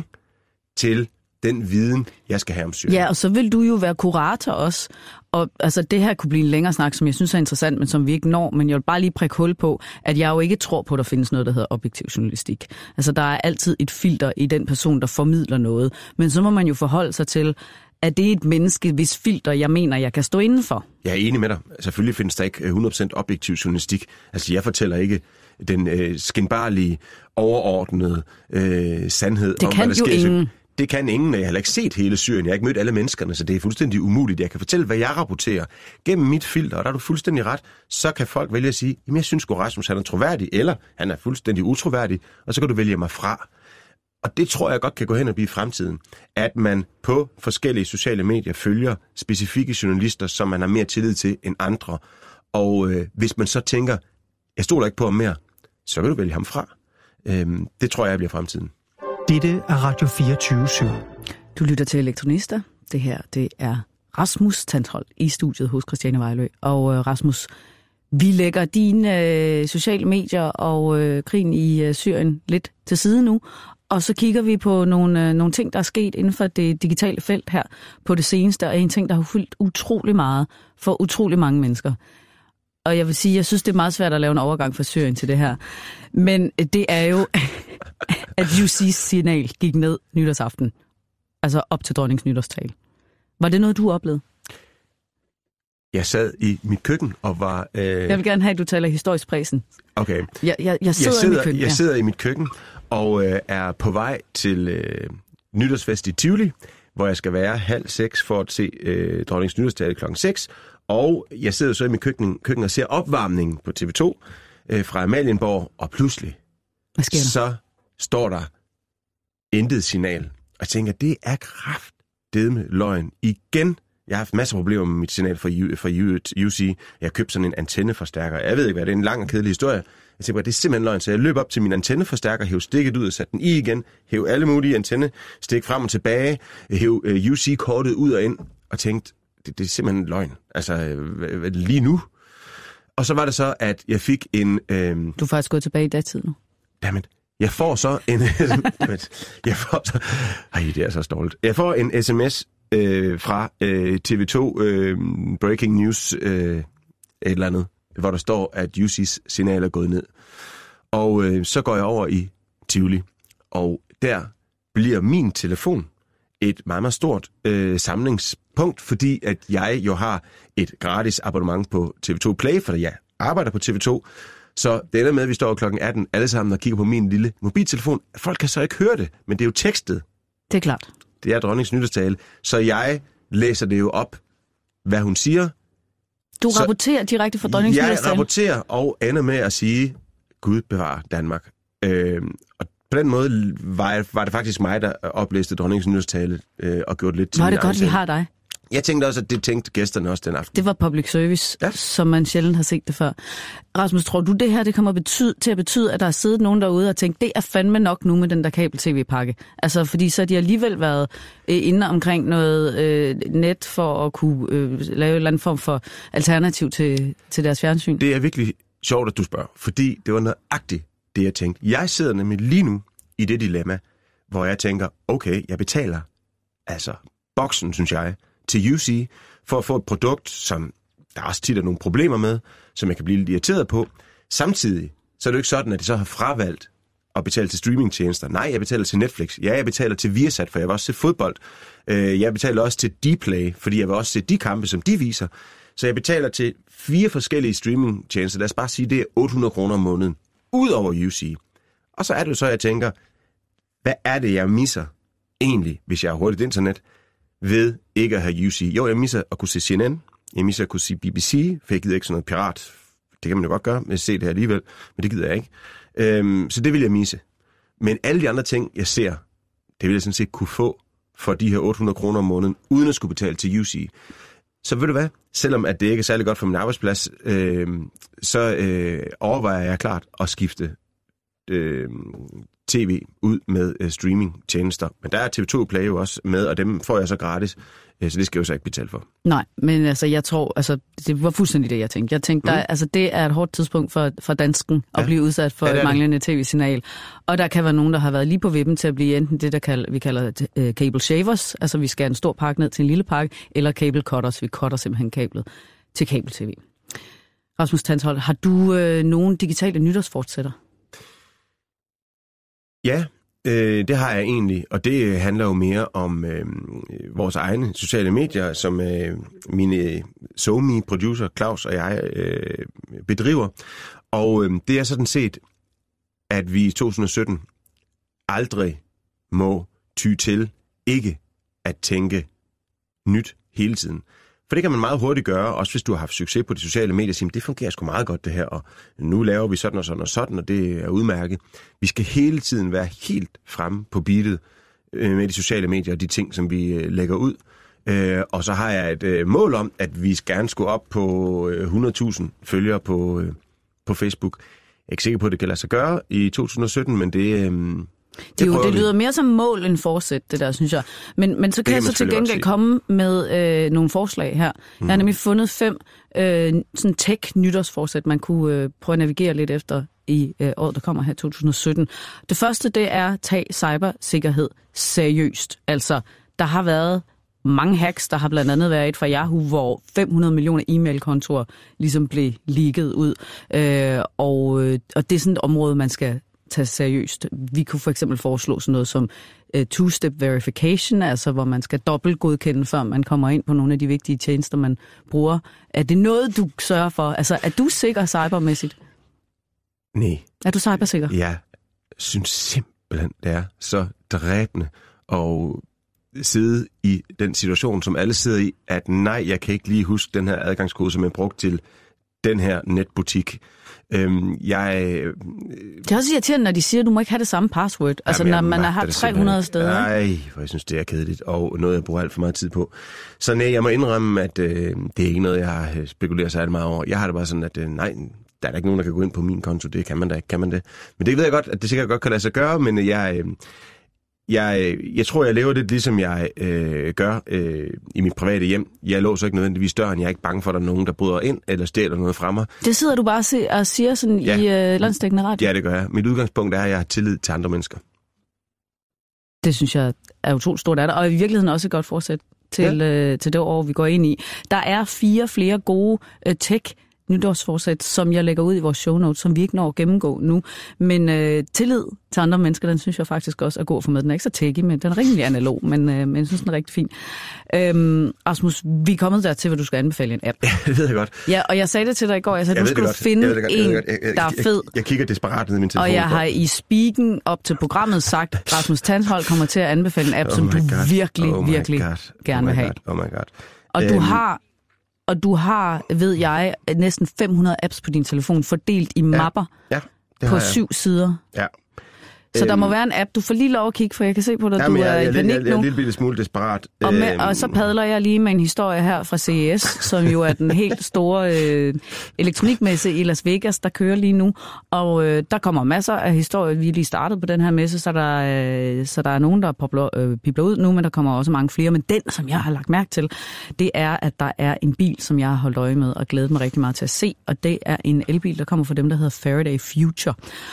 til den viden, jeg skal have om Syrien. Ja, og så vil du jo være kurator også. Og altså, det her kunne blive en længere snak, som jeg synes er interessant, men som vi ikke når. Men jeg vil bare lige prikke hul på, at jeg jo ikke tror på, at der findes noget, der hedder objektiv journalistik. Altså, der er altid et filter i den person, der formidler noget. Men så må man jo forholde sig til, at det er et menneske, hvis filter, jeg mener, jeg kan stå indenfor. Jeg er enig med dig. Selvfølgelig findes der ikke hundrede procent objektiv journalistik. Altså, jeg fortæller ikke den øh, skinbarlige, overordnede øh, sandhed det om, kan hvad der jo sker. Ingen. Det kan ingen. Jeg har heller ikke set hele Syrien. Jeg har ikke mødt alle menneskerne, så det er fuldstændig umuligt. Jeg kan fortælle, hvad jeg rapporterer gennem mit filter, og der er du fuldstændig ret. Så kan folk vælge at sige, jamen jeg synes sgu Rasmus, han er troværdig, eller han er fuldstændig utroværdig, og så kan du vælge mig fra. Og det tror jeg godt kan gå hen og blive i fremtiden. At man på forskellige sociale medier følger specifikke journalister, som man har mere tillid til end andre. Og øh, hvis man så tænker, jeg stoler ikke på ham mere, så kan du vælge ham fra. Øhm, det tror jeg bliver fremtiden. Dette er Radio fireogtyve syv. Du lytter til Elektronista. Det her, det er Rasmus Tantholdt i studiet hos Christiane Vejlø. Og øh, Rasmus, vi lægger dine øh, sociale medier og øh, krigen i øh, Syrien lidt til side nu. Og så kigger vi på nogle, øh, nogle ting, der er sket inden for det digitale felt her på det seneste. Og en ting, der har fyldt utrolig meget for utrolig mange mennesker. Og jeg vil sige, jeg synes, det er meget svært at lave en overgang fra Syrien til det her. Men det er jo, at U C's signal gik ned nytårsaften. Altså op til dronningens nytårstale. Var det noget, du oplevede? Jeg sad i mit køkken og var... Øh... Jeg vil gerne have, at du taler historisk præsen. Okay. Jeg, jeg, jeg, sidder, jeg, sidder, i mit køkken, jeg ja. sidder i mit køkken og øh, er på vej til øh, nytårsfest i Tivoli, hvor jeg skal være halv seks for at se øh, dronningens nytårstale klokken seks. Og jeg sidder så i mit køkken, køkken og ser opvarmningen på T V to øh, fra Amalienborg, og pludselig Hvad sker der? så står der intet signal. Og jeg tænker, det er kraftedme løgn. Igen, jeg har haft masser af problemer med mit signal fra, U, fra U C. Jeg har købt sådan en antenneforstærker. Jeg ved ikke, hvad det er, en lang og kedelig historie. Jeg tænker, det er simpelthen løgn. Så jeg løb op til min antenneforstærker, hæv stikket ud og satte den i igen, hæv alle mulige antennestik frem og tilbage, hæv uh, U C-kortet ud og ind, og tænkte, det, det er simpelthen løgn. Altså, lige nu. Og så var det så, at jeg fik en... Øh... Du er faktisk gået tilbage i datid nu. Dammit. Jeg får så en... jeg får så... Ej, det er så stolt. Jeg får en sms øh, fra øh, T V to øh, Breaking News øh, et eller andet, hvor der står, at U C's signal er gået ned. Og øh, så går jeg over i Tivoli, og der bliver min telefon et meget, meget stort øh, samlingspunkt, fordi at jeg jo har et gratis abonnement på T V to Play, fordi jeg arbejder på T V to. Så det ender med, at vi står klokken atten alle sammen og kigger på min lille mobiltelefon. Folk kan så ikke høre det, men det er jo tekstet. Det er klart. Det er dronningens nytårstale. Så jeg læser det jo op, hvad hun siger. Du så rapporterer direkte fra dronningens nytårstale? Jeg rapporterer og ender med at sige, Gud bevarer Danmark. Øh, og på den måde var, var det faktisk mig, der oplæste dronningens nytårstale øh, og gjorde lidt til Var det godt, vi har dig? Jeg tænkte også, at det tænkte gæsterne også den aften. Det var public service, ja. Som man sjældent har set det før. Rasmus, tror du, det her det kommer betyde, til at betyde, at der er siddet nogen derude og tænkt, det er fandme nok nu med den der kabel-tv-pakke? Altså, fordi så har de alligevel været øh, inde omkring noget øh, net for at kunne øh, lave en eller anden form for alternativ til, til deres fjernsyn. Det er virkelig sjovt, at du spørger, fordi det var nøjagtigt det, jeg tænkte. Jeg sidder nemlig lige nu i det dilemma, hvor jeg tænker, okay, jeg betaler altså boksen, synes jeg, til U C, for at få et produkt, som der også tit er nogle problemer med, som jeg kan blive lidt irriteret på. Samtidig, så er det jo ikke sådan, at de så har fravalgt at betale til streamingtjenester. Nej, jeg betaler til Netflix. Ja, jeg betaler til Viasat, for jeg vil også se fodbold. Jeg betaler også til Dplay, fordi jeg vil også se de kampe, som de viser. Så jeg betaler til fire forskellige streamingtjenester. Lad os bare sige, det er otte hundrede kroner om måneden, ud over U C. Og så er det jo så, jeg tænker, hvad er det, jeg misser egentlig, hvis jeg har hurtigt internet, ved ikke at have U C. Jo, jeg misser at kunne se C N N, jeg misser at kunne se B B C, for jeg gider ikke sådan noget pirat. Det kan man jo godt gøre, men jeg ser det her alligevel, men det gider jeg ikke. Øhm, så det vil jeg misse. Men alle de andre ting, jeg ser, det vil jeg sådan set kunne få for de her otte hundrede kroner om måneden, uden at skulle betale til U C. Så ved du hvad, selvom at det ikke er særlig godt for min arbejdsplads, øh, så øh, overvejer jeg klart at skifte øh, tv ud med øh, streamingtjenester. Men der er T V to Play jo også med, og dem får jeg så gratis, øh, så det skal jeg jo så ikke betale for. Nej, men altså jeg tror, altså det var fuldstændig det, jeg tænkte. Jeg tænkte, mm. der, altså det er et hårdt tidspunkt for, for dansken ja. At blive udsat for ja, et manglende tv-signal. Og der kan være nogen, der har været lige på vippen til at blive enten det, der kalder, vi kalder uh, cable shavers, altså vi skærer en stor pakke ned til en lille pakke, eller cable cutters, vi cutter simpelthen kablet til kabel-tv. Rasmus Tantholdt, har du øh, nogen digitale nytårsfortsætter? Ja, øh, det har jeg egentlig, og det handler jo mere om øh, vores egne sociale medier, som øh, mine SoMe-producer Claus og jeg øh, bedriver. Og øh, det er sådan set, at vi i to tusind og sytten aldrig må ty til ikke at tænke nyt hele tiden. For det kan man meget hurtigt gøre, også hvis du har haft succes på de sociale medier, sige, det fungerer sgu meget godt det her, og nu laver vi sådan og sådan og sådan, og det er udmærket. Vi skal hele tiden være helt fremme på beatet med de sociale medier og de ting, som vi lægger ud. Og så har jeg et mål om, at vi gerne skulle op på hundrede tusind følgere på, på Facebook. Jeg er ikke sikker på, at det kan lade sig gøre i to tusind og sytten, men det... Det, det, jo, det lyder mere som mål end forsæt, det der, synes jeg. Men, men så kan jeg så til gengæld komme med øh, nogle forslag her. Mm. Jeg har nemlig fundet fem øh, sådan tech-nytårsforsæt, man kunne øh, prøve at navigere lidt efter i øh, året, der kommer her, to tusind og sytten. Det første, det er at tage cybersikkerhed seriøst. Altså, der har været mange hacks, der har blandt andet været et fra Yahoo, hvor fem hundrede millioner e-mailkontorer ligesom blev leaget ud. Øh, og, og det er sådan et område, man skal tage seriøst. Vi kunne for eksempel foreslå sådan noget som uh, two-step verification, altså hvor man skal dobbeltgodkende, før man kommer ind på nogle af de vigtige tjenester, man bruger. Er det noget, du sørger for? Altså, er du sikker cybermæssigt? Nej. Er du cybersikker? Jeg synes simpelthen, det er så dræbende at sidde i den situation, som alle sidder i, at nej, jeg kan ikke lige huske den her adgangskode, som jeg brugte til den her netbutik. Øhm, jeg, øh, det er også irriterende, når de siger, at du må ikke have det samme password. Altså, når man har tre hundrede steder. Nej, for jeg synes, det er kedeligt, og noget, jeg bruger alt for meget tid på. Så nej, jeg må indrømme, at øh, det er ikke noget, jeg har spekuleret særlig meget over. Jeg har det bare sådan, at øh, nej, der er da ikke nogen, der kan gå ind på min konto. Det kan man da ikke, kan man det. Men det ved jeg godt, at det sikkert godt kan lade sig gøre, men jeg... Øh, jeg, jeg tror, jeg lever lidt ligesom jeg øh, gør øh, i mit private hjem. Jeg låser ikke nødvendigvis døren. Jeg er ikke bange for, at der er nogen, der bryder ind eller stjæler noget fra mig. Det sidder du bare og siger sådan ja. i øh, landsdækkende radio? Ja, det gør jeg. Mit udgangspunkt er, at jeg har tillid til andre mennesker. Det synes jeg er utroligt stort af det, og i virkeligheden også et godt forsæt til, ja. øh, til det år, vi går ind i. Der er fire flere gode øh, tech nytårsforsæt, som jeg lægger ud i vores show notes, som vi ikke når at gennemgå nu. Men øh, tillid til andre mennesker, den synes jeg faktisk også er god for med. Den er ikke så techy, men den er rimelig analog, men, øh, men jeg synes, den er rigtig fin. Øhm, Rasmus, vi er kommet der til, hvad du skal anbefale en app. Ja, det ved jeg godt. Ja, og jeg sagde det til dig i går. Jeg sagde, jeg du skulle finde jeg en, jeg, jeg, jeg, der er fed. Jeg, jeg, jeg kigger desperat ned i min telefon. Og jeg har i speaken op til programmet sagt, Rasmus Tansholt kommer til at anbefale en app, oh som du God. virkelig, oh virkelig God. gerne oh vil have. God. Oh my God. Og um, du har... Og du har, ved jeg, næsten fem hundrede apps på din telefon, fordelt i mapper ja, ja, på syv sider. Ja. Så øhm, der må være en app, du får lige lov at kigge, for jeg kan se på dig, at du jeg, er jeg, i panik jeg, jeg, jeg er nu. en lille bitte smule desperat. Og, med, og så padler jeg lige med en historie her fra C E S, som jo er den helt store øh, elektronikmesse i Las Vegas, der kører lige nu. Og øh, der kommer masser af historier. Vi er lige startet på den her messe, så der, øh, så der er nogen, der popler, øh, pibler ud nu, men der kommer også mange flere. Men den, som jeg har lagt mærke til, det er, at der er en bil, som jeg har holdt øje med og glædet mig rigtig meget til at se. Og det er en elbil, der kommer fra dem, der hedder Faraday Future.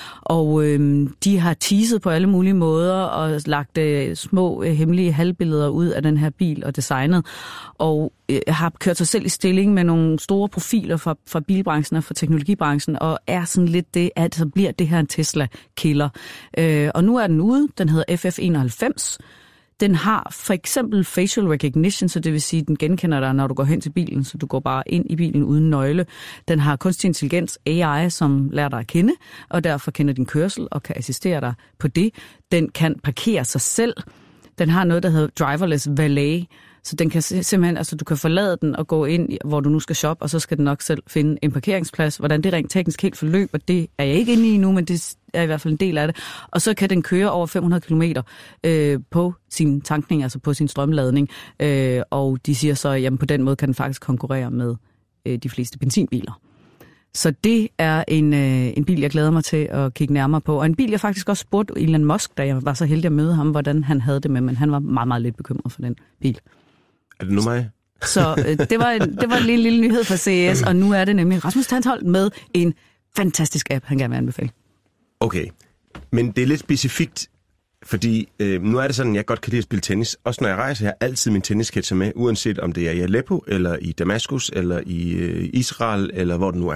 Og øh, de har teaset på alle mulige måder og lagt øh, små øh, hemmelige halvbilleder ud af den her bil og designet. Og øh, har kørt sig selv i stilling med nogle store profiler fra, fra bilbranchen og fra teknologibranchen. Og er sådan lidt det, at så bliver det her en Tesla-killer. Øh, og nu er den ude. Den hedder F F enoghalvfems. Den har for eksempel facial recognition, så det vil sige, at den genkender dig, når du går hen til bilen, så du går bare ind i bilen uden nøgle. Den har kunstig intelligens, A I, som lærer dig at kende, og derfor kender din kørsel og kan assistere dig på det. Den kan parkere sig selv. Den har noget, der hedder driverless valet, så den kan simpelthen, altså du kan forlade den og gå ind, hvor du nu skal shoppe, og så skal den nok selv finde en parkeringsplads. Hvordan det rent teknisk helt forløber, det er jeg ikke inde i nu, men det er i hvert fald en del af det. Og så kan den køre over fem hundrede kilometer øh, på sin tankning, altså på sin strømladning. Øh, og de siger så, at på den måde kan den faktisk konkurrere med øh, de fleste benzinbiler. Så det er en, øh, en bil, jeg glæder mig til at kigge nærmere på. Og en bil, jeg faktisk også spurgte Elon Musk, da jeg var så heldig at møde ham, hvordan han havde det med, men han var meget, meget lidt bekymret for den bil. Er det nu mig? Så øh, det var en, det var en lille, lille nyhed fra C E S, og nu er det nemlig Rasmus Tansholt med en fantastisk app, han gerne vil anbefale. Okay, men det er lidt specifikt, fordi øh, nu er det sådan, at jeg godt kan lide at spille tennis. Også når jeg rejser, jeg har altid min tennisketcher med, uanset om det er i Aleppo, eller i Damaskus, eller i øh, Israel, eller hvor det nu er.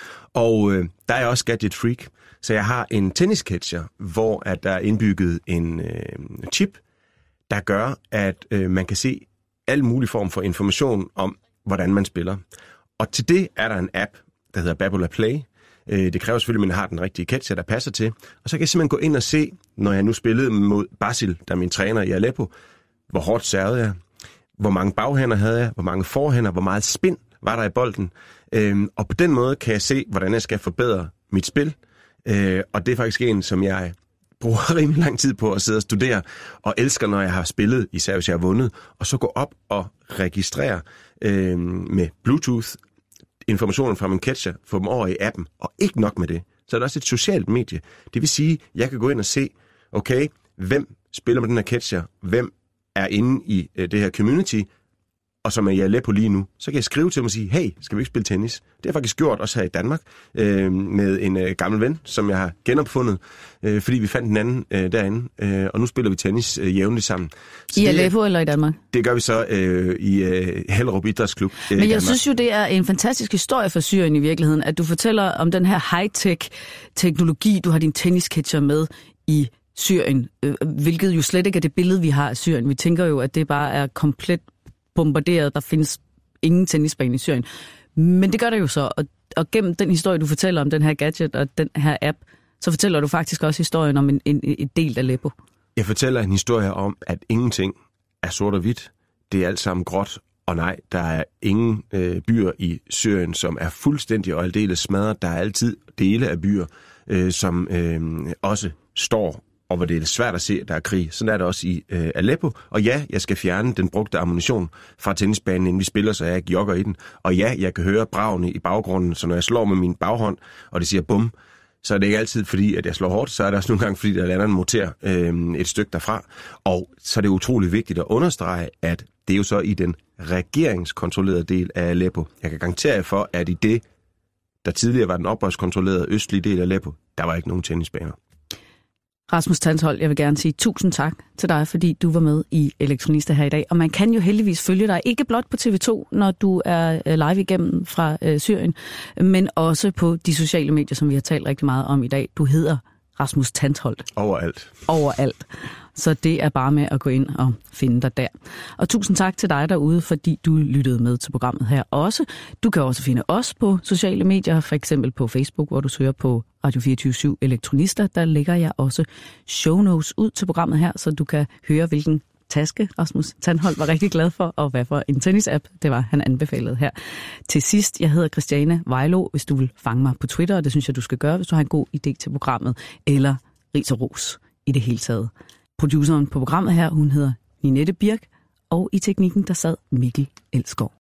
Og øh, der er jeg også gadget freak, så jeg har en tennisketcher, hvor at der er indbygget en øh, chip, der gør, at øh, man kan se al mulig form for information om, hvordan man spiller. Og til det er der en app, der hedder Babola Play. Det kræver selvfølgelig, at man har den rigtige catcher, der passer til. Og så kan jeg simpelthen gå ind og se, når jeg nu spillede mod Basil, der er min træner i Aleppo, hvor hårdt servede jeg, hvor mange baghænder havde jeg, hvor mange forhænder, hvor meget spin var der i bolden. Og på den måde kan jeg se, hvordan jeg skal forbedre mit spil. Og det er faktisk en, som jeg bruger rimelig lang tid på at sidde og studere, og elsker, når jeg har spillet, især hvis jeg har vundet, og så gå op og registrere øh, med Bluetooth informationen fra min catcher, få dem over i appen, og ikke nok med det. Så er det også et socialt medie. Det vil sige, at jeg kan gå ind og se, okay, hvem spiller med den her catcher, hvem er inde i øh, det her community, og som er i Aleppo lige nu, så kan jeg skrive til dem og sige, hey, skal vi ikke spille tennis? Det har jeg faktisk gjort også her i Danmark, øh, med en øh, gammel ven, som jeg har genopfundet, øh, fordi vi fandt en anden øh, derinde, øh, og nu spiller vi tennis øh, jævnligt sammen. Så I det, Aleppo eller i Danmark? Det gør vi så øh, i øh, Hellerup Idrætsklub øh, Men jeg Danmark. synes jo, det er en fantastisk historie for Syrien i virkeligheden, at du fortæller om den her high-tech teknologi, du har din tennisketcher med i Syrien, øh, hvilket jo slet ikke er det billede, vi har af Syrien. Vi tænker jo, at det bare er komplet bombarderet, der findes ingen tennisbane i Syrien. Men det gør der jo så, og, og gennem den historie, du fortæller om den her gadget og den her app, så fortæller du faktisk også historien om en, en, en del af Aleppo. Jeg fortæller en historie om, at ingenting er sort og hvidt. Det er alt sammen gråt, og nej, der er ingen øh, byer i Syrien, som er fuldstændig og aldeles smadret. Der er altid dele af byer, øh, som øh, også står, og hvor det er svært at se, at der er krig. Sådan er det også i øh, Aleppo. Og ja, jeg skal fjerne den brugte ammunition fra tennisbanen, inden vi spiller, så jeg ikke jogger i den. Og ja, jeg kan høre bragene i baggrunden, så når jeg slår med min baghånd, og det siger bum, så er det ikke altid fordi, at jeg slår hårdt, så er det også nogle gange fordi, der lander en morter øh, et stykke derfra. Og så er det utrolig vigtigt at understrege, at det er jo så i den regeringskontrollerede del af Aleppo. Jeg kan garantere jer for, at i det, der tidligere var den oprørskontrollerede østlige del af Aleppo, der var ikke nogen tennisbaner. Rasmus Tantholdt, jeg vil gerne sige tusind tak til dig, fordi du var med i Elektronista her i dag. Og man kan jo heldigvis følge dig, ikke blot på T V to, når du er live igennem fra øh, Syrien, men også på de sociale medier, som vi har talt rigtig meget om i dag. Du hedder Rasmus Tantholdt. Overalt. Overalt. Så det er bare med at gå ind og finde dig der. Og tusind tak til dig derude, fordi du lyttede med til programmet her også. Du kan også finde os på sociale medier, for eksempel på Facebook, hvor du søger på Radio fireogtyve syv Elektronista. Der lægger jeg også show notes ud til programmet her, så du kan høre, hvilken taske Rasmus Tantholdt var rigtig glad for, og hvad for en tennis-app det var, han anbefalede her. Til sidst, jeg hedder Christiane Vejlo, hvis du vil fange mig på Twitter, og det synes jeg, du skal gøre, hvis du har en god idé til programmet, eller ris og ros i det hele taget. Produceren på programmet her, hun hedder Ninette Birk, og i teknikken, der sad Mikkel Elskov.